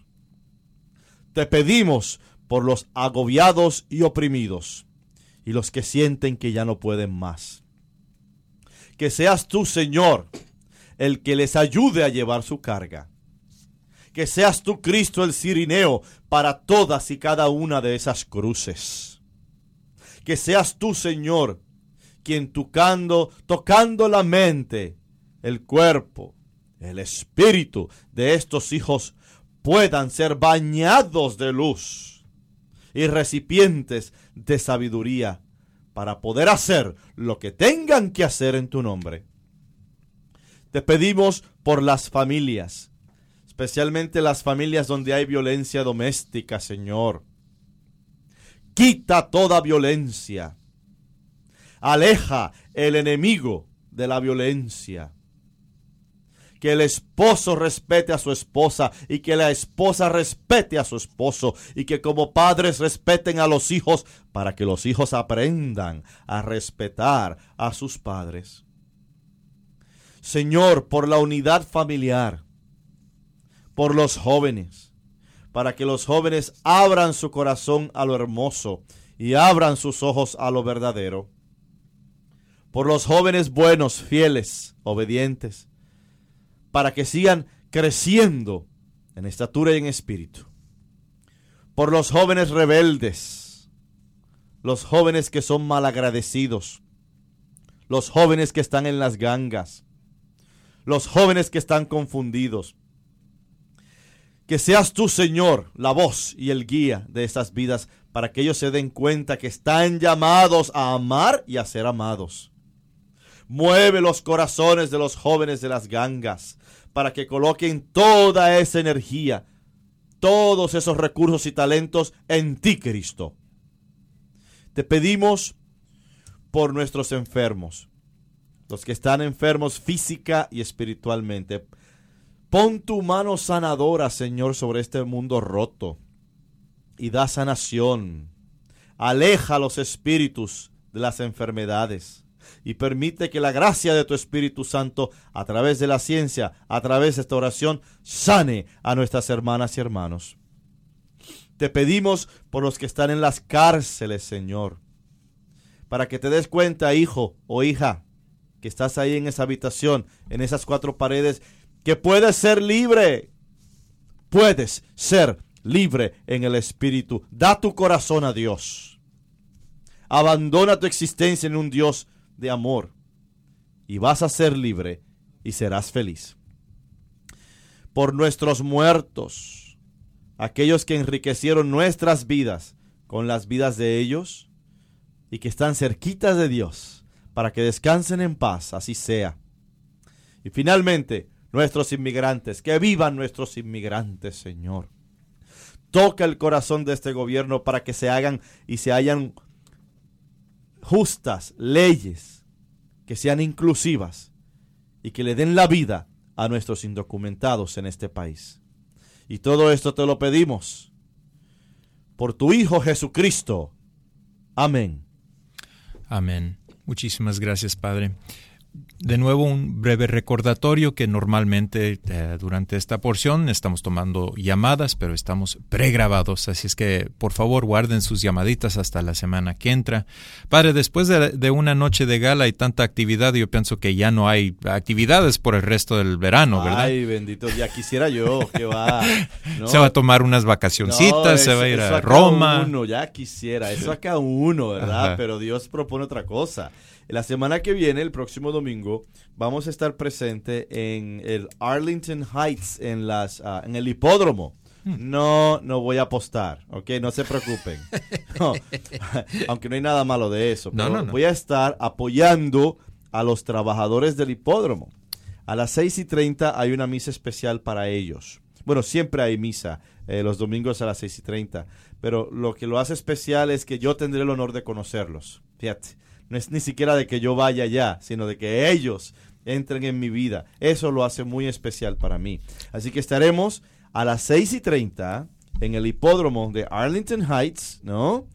Te pedimos por los agobiados y oprimidos y los que sienten que ya no pueden más. Que seas tú, Señor, el que les ayude a llevar su carga. Que seas tú, Cristo, el cirineo para todas y cada una de esas cruces. Que seas tú, Señor, quien tocando, tocando la mente, el cuerpo, el espíritu de estos hijos puedan ser bañados de luz y recipientes de sabiduría para poder hacer lo que tengan que hacer en tu nombre. Te pedimos por las familias, especialmente las familias donde hay violencia doméstica, Señor. Quita toda violencia. Aleja el enemigo de la violencia. Que el esposo respete a su esposa y que la esposa respete a su esposo y que como padres respeten a los hijos para que los hijos aprendan a respetar a sus padres. Señor, por la unidad familiar, por los jóvenes, para que los jóvenes abran su corazón a lo hermoso y abran sus ojos a lo verdadero. Por los jóvenes buenos, fieles, obedientes, para que sigan creciendo en estatura y en espíritu. Por los jóvenes rebeldes, los jóvenes que son malagradecidos, los jóvenes que están en las gangas, los jóvenes que están confundidos. Que seas tú, Señor, la voz y el guía de estas vidas para que ellos se den cuenta que están llamados a amar y a ser amados. Mueve los corazones de los jóvenes de las gangas para que coloquen toda esa energía, todos esos recursos y talentos en ti, Cristo. Te pedimos por nuestros enfermos, los que están enfermos física y espiritualmente. Pon tu mano sanadora, Señor, sobre este mundo roto y da sanación. Aleja los espíritus de las enfermedades y permite que la gracia de tu Espíritu Santo, a través de la ciencia, a través de esta oración, sane a nuestras hermanas y hermanos. Te pedimos por los que están en las cárceles, Señor, para que te des cuenta, hijo o hija, que estás ahí en esa habitación, en esas cuatro paredes, que puedes ser libre. Puedes ser libre en el Espíritu. Da tu corazón a Dios. Abandona tu existencia en un Dios de amor y vas a ser libre y serás feliz. Por nuestros muertos, aquellos que enriquecieron nuestras vidas con las vidas de ellos y que están cerquitas de Dios, para que descansen en paz, así sea. Y finalmente, nuestros inmigrantes, que vivan nuestros inmigrantes, Señor. Toca el corazón de este gobierno para que se hagan y se hayan justas leyes, que sean inclusivas y que le den la vida a nuestros indocumentados en este país. Y todo esto te lo pedimos por tu Hijo Jesucristo. Amén. Amén. Muchísimas gracias, Padre. De nuevo, un breve recordatorio que normalmente eh, durante esta porción estamos tomando llamadas, pero estamos pregrabados, así es que por favor guarden sus llamaditas hasta la semana que entra. Padre, después de, de una noche de gala y tanta actividad, yo pienso que ya no hay actividades por el resto del verano, ¿verdad? Ay, bendito, ya quisiera yo, que va. No, se va a tomar unas vacacioncitas, no, se eso, va a ir a acá Roma. Uno, ya quisiera, eso acá uno, ¿verdad? Ajá. Pero Dios propone otra cosa. La semana que viene, el próximo domingo, vamos a estar presente en el Arlington Heights, en las uh, en el hipódromo. No, no voy a apostar, ¿ok? No se preocupen. No, aunque no hay nada malo de eso. Pero no, no, no. Voy a estar apoyando a los trabajadores del hipódromo. A las seis y treinta hay una misa especial para ellos. Bueno, siempre hay misa eh, los domingos a las seis y treinta. Pero lo que lo hace especial es que yo tendré el honor de conocerlos. Fíjate. No es ni siquiera de que yo vaya allá, sino de que ellos entren en mi vida. Eso lo hace muy especial para mí. Así que estaremos a las seis y treinta en el hipódromo de Arlington Heights, ¿no?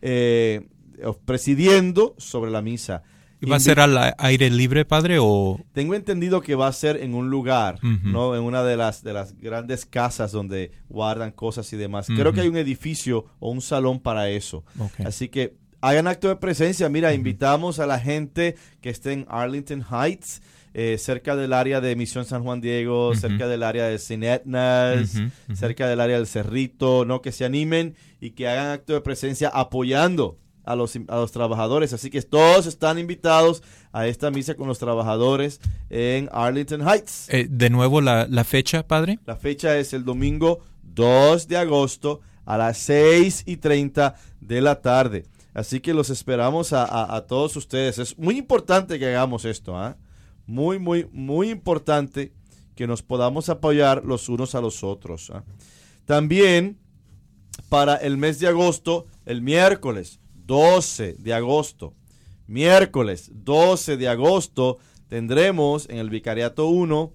Eh, presidiendo sobre la misa. ¿Y va a ser al aire libre, Padre? O tengo entendido que va a ser en un lugar, uh-huh. ¿no? En una de las, de las grandes casas donde guardan cosas y demás. Uh-huh. Creo que hay un edificio o un salón para eso. Okay. Así que hagan acto de presencia. Mira, uh-huh. invitamos a la gente que esté en Arlington Heights, eh, cerca del área de Misión San Juan Diego, uh-huh. cerca del área de Cinetnas, uh-huh. Uh-huh. cerca del área del Cerrito, ¿no? Que se animen y que hagan acto de presencia apoyando a los, a los trabajadores. Así que todos están invitados a esta misa con los trabajadores en Arlington Heights. Eh, de nuevo, la, la fecha, Padre. La fecha es el domingo dos de agosto a las seis y treinta de la tarde. Así que los esperamos a, a, a todos ustedes. Es muy importante que hagamos esto, ¿eh? Muy, muy, muy importante que nos podamos apoyar los unos a los otros, ¿eh? También para el mes de agosto, el miércoles doce de agosto, miércoles doce de agosto, tendremos en el Vicariato uno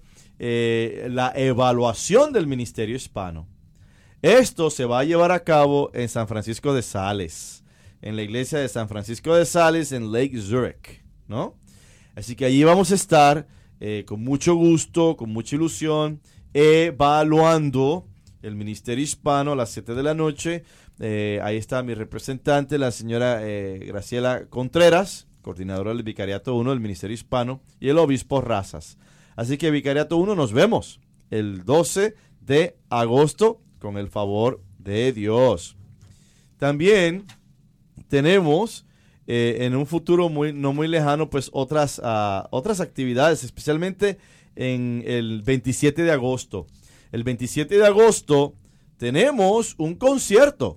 eh, la evaluación del Ministerio Hispano. Esto se va a llevar a cabo en San Francisco de Sales, en la iglesia de San Francisco de Sales en Lake Zurich, ¿no? Así que allí vamos a estar eh, con mucho gusto, con mucha ilusión, evaluando el Ministerio Hispano a las siete de la noche. Eh, ahí está mi representante, la señora eh, Graciela Contreras, coordinadora del Vicariato uno del Ministerio Hispano, y el obispo Razas. Así que Vicariato uno, nos vemos el doce de agosto con el favor de Dios. También tenemos eh, en un futuro muy, no muy lejano, pues otras, uh, otras actividades, especialmente en el veintisiete de agosto. El veintisiete de agosto tenemos un concierto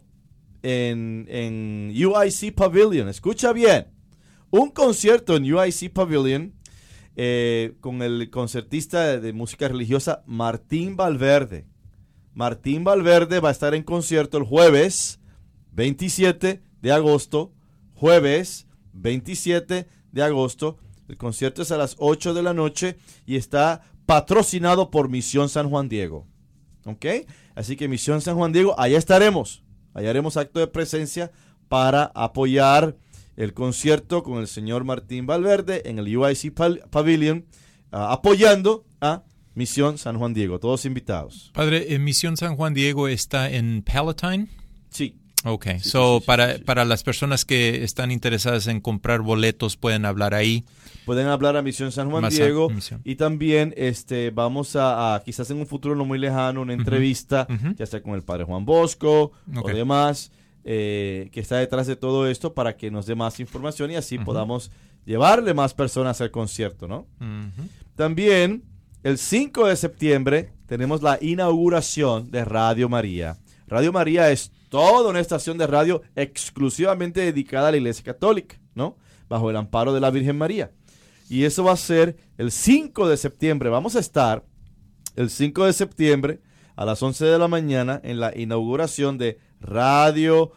en, en U I C Pavilion. Escucha bien, un concierto en U I C Pavilion eh, con el concertista de, de música religiosa Martín Valverde. Martín Valverde va a estar en concierto el jueves veintisiete de agosto, jueves veintisiete de agosto. El concierto es a las ocho de la noche y está patrocinado por Misión San Juan Diego. ¿Ok? Así que Misión San Juan Diego, allá estaremos. Allá haremos acto de presencia para apoyar el concierto con el señor Martín Valverde en el U I C Pavilion, uh, apoyando a Misión San Juan Diego. Todos invitados. Padre, ¿en Misión San Juan Diego está en Palatine? Sí. Ok, sí, so sí, sí, para, sí, sí. para las personas que están interesadas en comprar boletos pueden hablar ahí. Pueden hablar a Misión San Juan Más a- Diego Misión. y también este vamos a, a quizás en un futuro no muy lejano una entrevista, Ujú. ya sea con el padre Juan Bosco Ok. o demás, eh, que está detrás de todo esto para que nos dé más información y así Ujú. podamos llevarle más personas al concierto, ¿no? Ujú. También el cinco de septiembre tenemos la inauguración de Radio María. Radio María es toda una estación de radio exclusivamente dedicada a la Iglesia Católica, ¿no? Bajo el amparo de la Virgen María. Y eso va a ser el cinco de septiembre. Vamos a estar el cinco de septiembre a las once de la mañana en la inauguración de Radio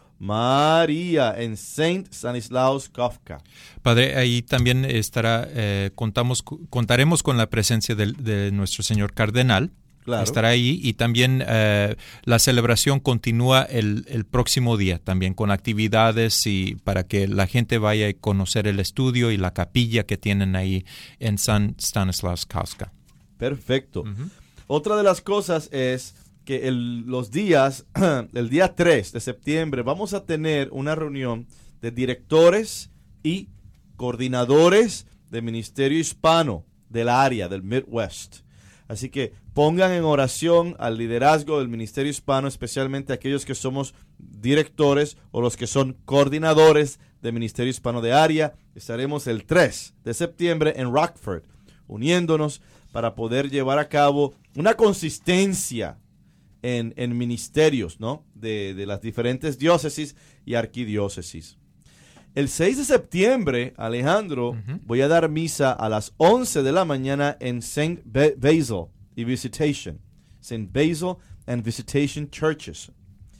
María en Saint Stanislaus Kafka. Padre, ahí también estará, eh, contamos, contaremos con la presencia del- de, nuestro señor cardenal. Claro. Estará ahí y también eh, la celebración continúa el, el próximo día, también con actividades y para que la gente vaya a conocer el estudio y la capilla que tienen ahí en San Stanislaus Kafka. Perfecto. Ujú. Otra de las cosas es que el, los días, el día tres de septiembre, vamos a tener una reunión de directores y coordinadores del Ministerio Hispano del área del Midwest. Así que pongan en oración al liderazgo del Ministerio Hispano, especialmente aquellos que somos directores o los que son coordinadores del Ministerio Hispano de área. Estaremos el tres de septiembre en Rockford, uniéndonos para poder llevar a cabo una consistencia en, en ministerios, ¿no? de, de las diferentes diócesis y arquidiócesis. El seis de septiembre, Alejandro, Ujú. voy a dar misa a las once de la mañana en Saint Ba- Basil y Visitation. Saint Basil and Visitation Churches.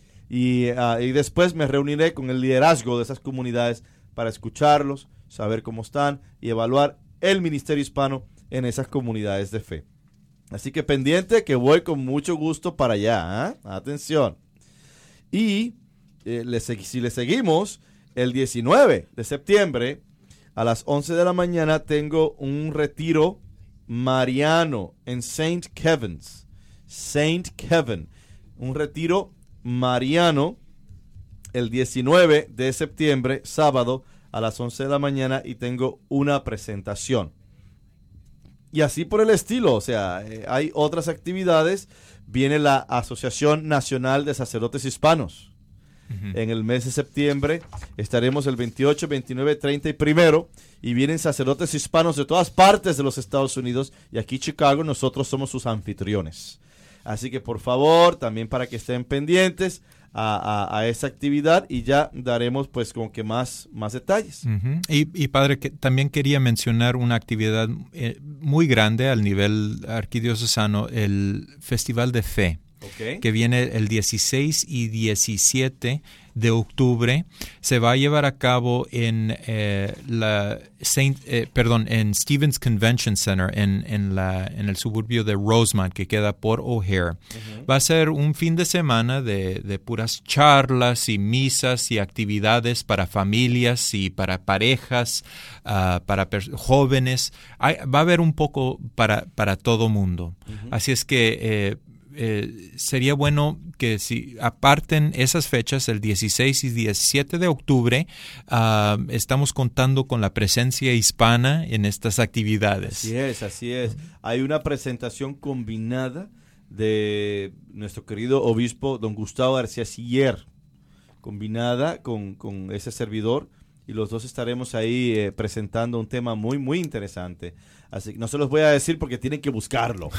Y, uh, y después me reuniré con el liderazgo de esas comunidades para escucharlos, saber cómo están y evaluar el ministerio hispano en esas comunidades de fe. Así que pendiente que voy con mucho gusto para allá. ¿eh? Atención. Y eh, le segui- si le seguimos, el diecinueve de septiembre a las once de la mañana tengo un retiro mariano en Saint Kevin's. Saint Kevin. Un retiro mariano el diecinueve de septiembre, sábado, a las once de la mañana y tengo una presentación. Y así por el estilo, o sea, eh, hay otras actividades. Viene la Asociación Nacional de Sacerdotes Hispanos. Ujú. En el mes de septiembre estaremos el veintiocho, veintinueve, treinta y primero y vienen sacerdotes hispanos de todas partes de los Estados Unidos y aquí Chicago nosotros somos sus anfitriones. Así que por favor, también para que estén pendientes a, a, a esa actividad y ya daremos pues como que más, más detalles. Ujú. Y, y padre, que también quería mencionar una actividad eh, muy grande al nivel arquidiocesano, el Festival de Fe, ¿Ok? que viene el dieciséis y diecisiete de octubre. Se va a llevar a cabo en eh, la Saint, eh, perdón, en Stevens Convention Center en, en, la, en el suburbio de Rosemont, que queda por O'Hare. Uh-huh. Va a ser un fin de semana de, de puras charlas y misas y actividades para familias y para parejas, uh, para per- jóvenes. Hay, va a haber un poco para, para todo mundo. Uh-huh. Así es que eh, Eh, sería bueno que si aparten esas fechas, el dieciséis y diecisiete de octubre, uh, estamos contando con la presencia hispana en estas actividades. Así es, así es. Hay una presentación combinada de nuestro querido obispo don Gustavo García Siller, combinada con, con ese servidor, y los dos estaremos ahí eh, presentando un tema muy, muy interesante. Así que no se los voy a decir porque tienen que buscarlo.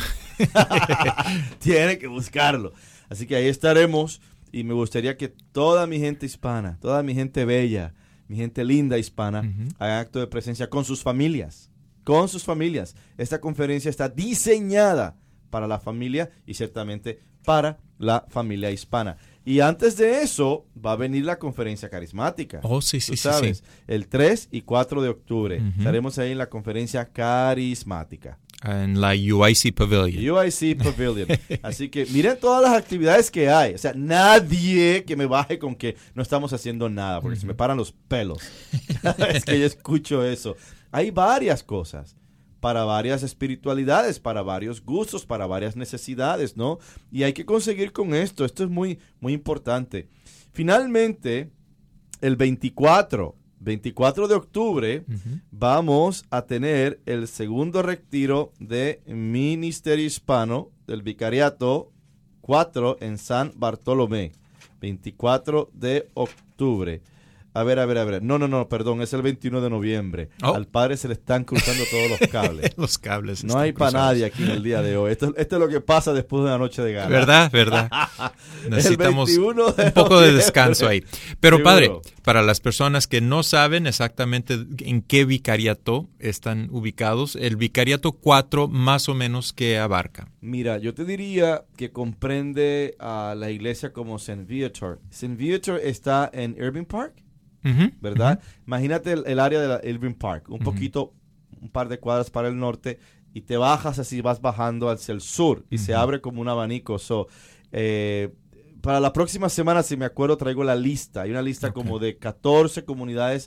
Tienen que buscarlo. Así que ahí estaremos y me gustaría que toda mi gente hispana, toda mi gente bella, mi gente linda hispana, Uh-huh. haga acto de presencia con sus familias. con sus familias. Esta conferencia está diseñada para la familia y ciertamente para la familia hispana. Y antes de eso va a venir la conferencia carismática. Oh, sí, sí, Tú sí, sabes, sí. el tres y cuatro de octubre. Uh-huh. Estaremos ahí en la conferencia carismática. En la U I C Pavilion. U I C Pavilion. Así que miren todas las actividades que hay. O sea, nadie que me baje con que no estamos haciendo nada, porque uh-huh. se me paran los pelos. Es que yo escucho eso. Hay varias cosas para varias espiritualidades, para varios gustos, para varias necesidades, ¿no? Y hay que conseguir con esto. Esto es muy, muy importante. Finalmente, el veinticuatro de octubre, uh-huh. vamos a tener el segundo retiro de Ministerio Hispano del Vicariato cuatro en San Bartolomé. veinticuatro de octubre. A ver, a ver, a ver. No, no, no, perdón, es el veintiuno de noviembre. Oh. Al padre se le están cruzando todos los cables. Los cables. No hay para nadie aquí en el día de hoy. Esto, esto es lo que pasa después de una noche de gala. ¿Verdad? ¿Verdad? Necesitamos un poco de descanso ahí. Pero seguro. Padre, para las personas que no saben exactamente en qué vicariato están ubicados, el vicariato cuatro más o menos ¿qué abarca? Mira, yo te diría que comprende a la iglesia como Saint Viator. Saint Viator está en Irving Park. Uh-huh, ¿verdad? Uh-huh. Imagínate el, el área de la Irving Park, un uh-huh. poquito, un par de cuadras para el norte, y te bajas así, vas bajando hacia el sur, y uh-huh. se abre como un abanico. So, eh, para la próxima semana, si me acuerdo, traigo la lista. Hay una lista okay. como de catorce comunidades.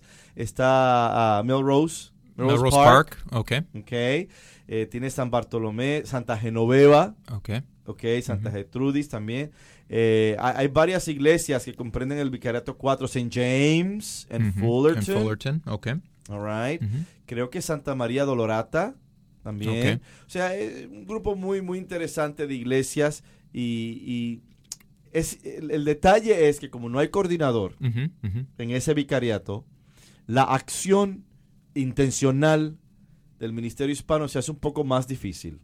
Está uh, Melrose, Melrose, Melrose Park. Park. Okay. Okay. Eh, tiene San Bartolomé, Santa Genoveva. Okay. Okay, Santa uh-huh. Gertrudis también. Eh, hay, hay varias iglesias que comprenden el Vicariato cuatro, Saint James en uh-huh. Fullerton. En Fullerton, ok. All right. Uh-huh. Creo que Santa María Dolorata también. Okay. O sea, es un grupo muy, muy interesante de iglesias y, y es, el, el detalle es que como no hay coordinador uh-huh. Uh-huh. en ese vicariato, la acción intencional del Ministerio Hispano se hace un poco más difícil.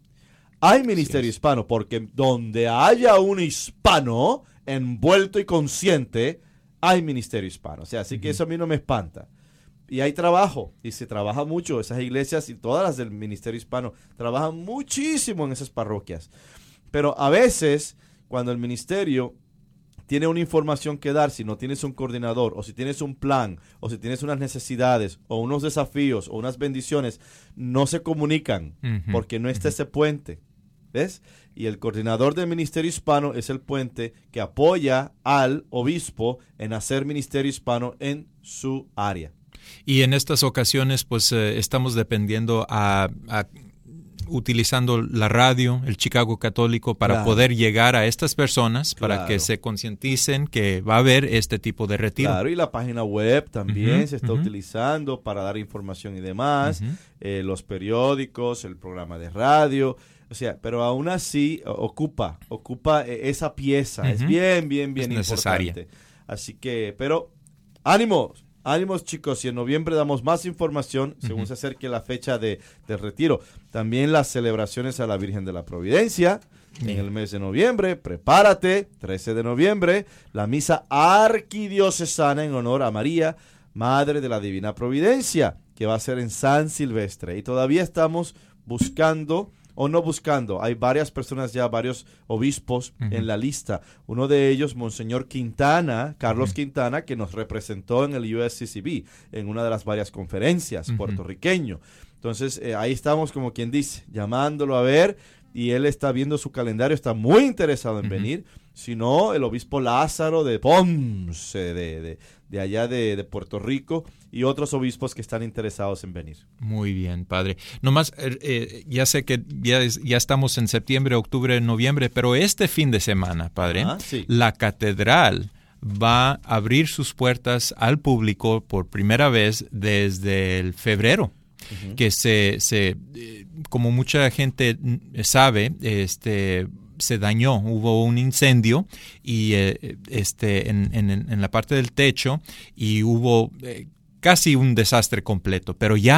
Hay ministerio sí hispano porque donde haya un hispano envuelto y consciente, hay ministerio hispano. O sea, así uh-huh. que eso a mí no me espanta. Y hay trabajo, y se trabaja mucho. Esas iglesias y todas las del ministerio hispano trabajan muchísimo en esas parroquias. Pero a veces, cuando el ministerio tiene una información que dar, si no tienes un coordinador, o si tienes un plan, o si tienes unas necesidades, o unos desafíos, o unas bendiciones, no se comunican uh-huh. porque no está uh-huh. ese puente. ¿Ves? Y el coordinador del Ministerio Hispano es el puente que apoya al obispo en hacer ministerio hispano en su área. Y en estas ocasiones, pues, eh, estamos dependiendo a... a utilizando la radio, el Chicago Católico, para claro. poder llegar a estas personas, claro. para que se concienticen que va a haber este tipo de retiro. Claro, y la página web también uh-huh, se está uh-huh. utilizando para dar información y demás, uh-huh. eh, los periódicos, el programa de radio, o sea, pero aún así ocupa, ocupa esa pieza, uh-huh. es bien, bien, bien es importante. Necesaria. Así que, pero, ánimos. Ánimos, chicos, y en noviembre damos más información según uh-huh. se acerque la fecha de, de retiro. También las celebraciones a la Virgen de la Providencia uh-huh. en el mes de noviembre. Prepárate, trece de noviembre, la misa arquidiocesana en honor a María, Madre de la Divina Providencia, que va a ser en San Silvestre. Y todavía estamos buscando... o no buscando, hay varias personas ya, varios obispos uh-huh. en la lista. Uno de ellos, Monseñor Quintana, Carlos uh-huh. Quintana, que nos representó en el U S C C B, en una de las varias conferencias, uh-huh. puertorriqueño. Entonces, eh, ahí estamos, como quien dice, llamándolo a ver, y él está viendo su calendario, está muy interesado en uh-huh. venir. Si no, el obispo Lázaro de Ponce, de, de, de allá de, de Puerto Rico, y otros obispos que están interesados en venir. Muy bien, padre. Nomás, eh, ya sé que ya, es, ya estamos en septiembre, octubre, noviembre, pero este fin de semana, padre, ah, sí. la catedral va a abrir sus puertas al público por primera vez desde el febrero. Uh-huh. Que se, se, como mucha gente sabe, este... se dañó, hubo un incendio y eh, este en, en, en la parte del techo y hubo eh, casi un desastre completo, pero ya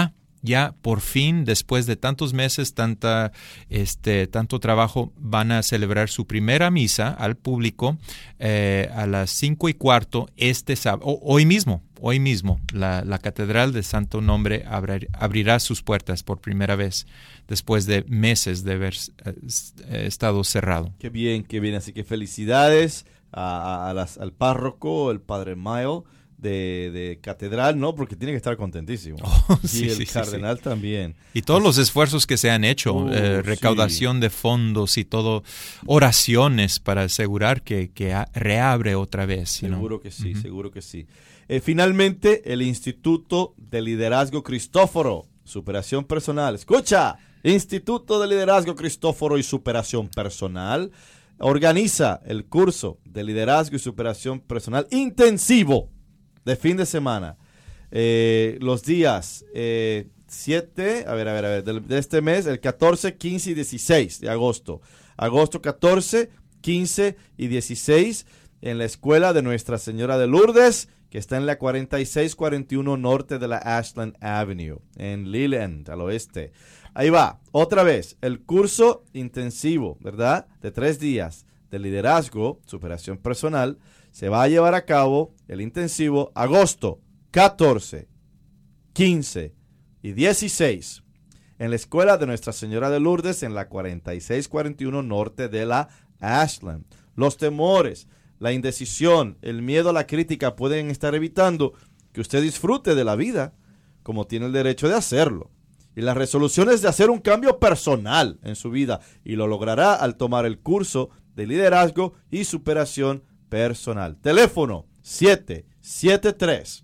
ya por fin, después de tantos meses, tanta, este, tanto trabajo, van a celebrar su primera misa al público eh, a las cinco y cuarto este sábado, hoy mismo. Hoy mismo, la, la Catedral de Santo Nombre abrir, abrirá sus puertas por primera vez después de meses de haber eh, estado cerrado. Qué bien, qué bien. Así que felicidades a, a las, al párroco, el padre Mile de, de Catedral, ¿no? Porque tiene que estar contentísimo. Oh, y sí, el sí, cardenal sí. también. Y todos los esfuerzos que se han hecho, Oh, eh, recaudación sí. de fondos y todo, oraciones para asegurar que, que a, reabre otra vez. Seguro ¿no? que sí, Uh-huh. seguro que sí. Eh, finalmente, el Instituto de Liderazgo Cristóforo, Superación Personal. Escucha, Instituto de Liderazgo Cristóforo y Superación Personal organiza el curso de Liderazgo y Superación Personal intensivo de fin de semana. Eh, los días eh, siete, a ver, a ver, a ver, de, de este mes, el catorce, quince y dieciséis de agosto. Agosto catorce, quince y dieciséis en la escuela de Nuestra Señora de Lourdes, que está en la cuarenta y seis cuarenta y uno norte de la Ashland Avenue, en Leland, al oeste. Ahí va, otra vez, el curso intensivo, ¿verdad? De tres días de liderazgo, superación personal, se va a llevar a cabo el intensivo agosto catorce, quince y dieciséis en la escuela de Nuestra Señora de Lourdes, en la cuarenta y seis cuarenta y uno norte de la Ashland. Los temores, la indecisión, el miedo a la crítica pueden estar evitando que usted disfrute de la vida como tiene el derecho de hacerlo. Y la resolución es de hacer un cambio personal en su vida y lo logrará al tomar el curso de liderazgo y superación personal. Teléfono siete siete tres,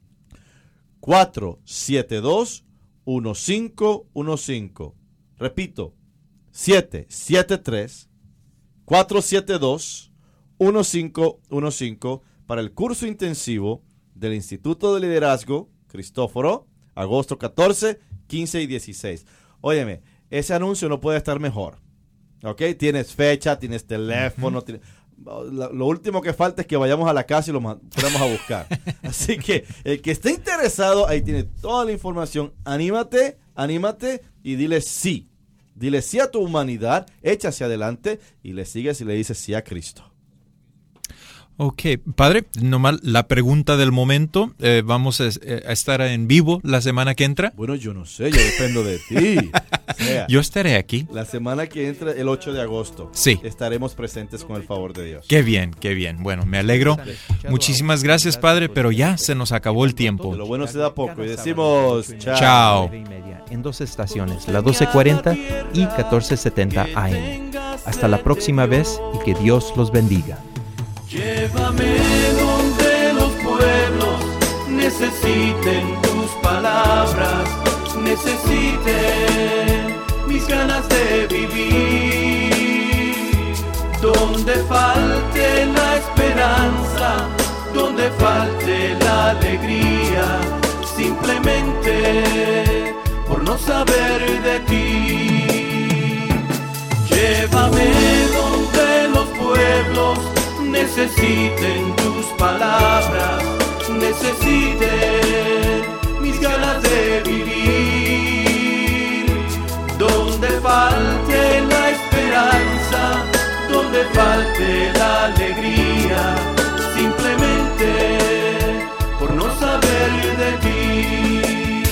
cuatro siete dos, uno cinco uno cinco. Repito, siete siete tres, cuatro siete dos, uno cinco uno cinco para el curso intensivo del Instituto de Liderazgo Cristóforo, agosto catorce, quince y dieciséis. Óyeme, ese anuncio no puede estar mejor. ¿Ok? Tienes fecha, tienes teléfono. Uh-huh. tienes, lo, lo último que falta es que vayamos a la casa y lo podamos a buscar. Así que el que esté interesado, ahí tiene toda la información. Anímate, anímate y dile sí. Dile sí a tu humanidad, echa hacia adelante y le sigues y le dices sí a Cristo. Ok, padre, nomás la pregunta del momento, eh, ¿vamos a, a estar en vivo la semana que entra? Bueno, yo no sé, yo dependo de ti. O sea, yo estaré aquí. La semana que entra, el ocho de agosto, sí, estaremos presentes con el favor de Dios. Qué bien, qué bien. Bueno, me alegro. Muchísimas gracias, padre, pero ya se nos acabó el tiempo. De lo bueno se da poco y decimos chao. Chao. En dos estaciones, la doce cuarenta y catorce setenta A M. Hasta la próxima vez y que Dios los bendiga. Llévame donde los pueblos necesiten tus palabras, necesiten mis ganas de vivir. Donde falte la esperanza, donde falte la alegría, simplemente por no saber de ti. Llévame donde los pueblos necesiten tus palabras, necesiten mis ganas de vivir. Donde falte la esperanza, donde falte la alegría, simplemente por no saber de ti.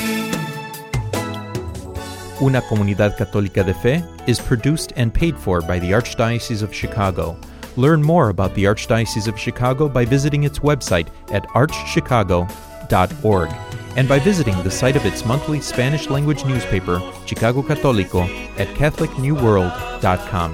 Una Comunidad Católica de Fe is produced and paid for by the Archdiocese of Chicago. Learn more about the Archdiocese of Chicago by visiting its website at arch chicago dot org and by visiting the site of its monthly Spanish-language newspaper, Chicago Católico, at catholic new world dot com.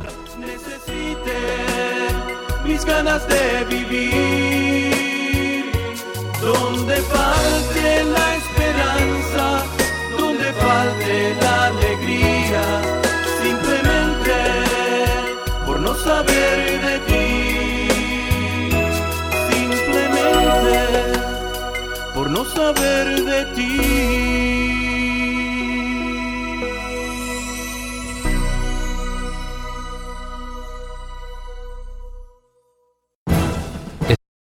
Mis ganas de vivir, donde falte la esperanza, donde falte la alegría, simplemente por no saber de ti, simplemente por no saber de ti.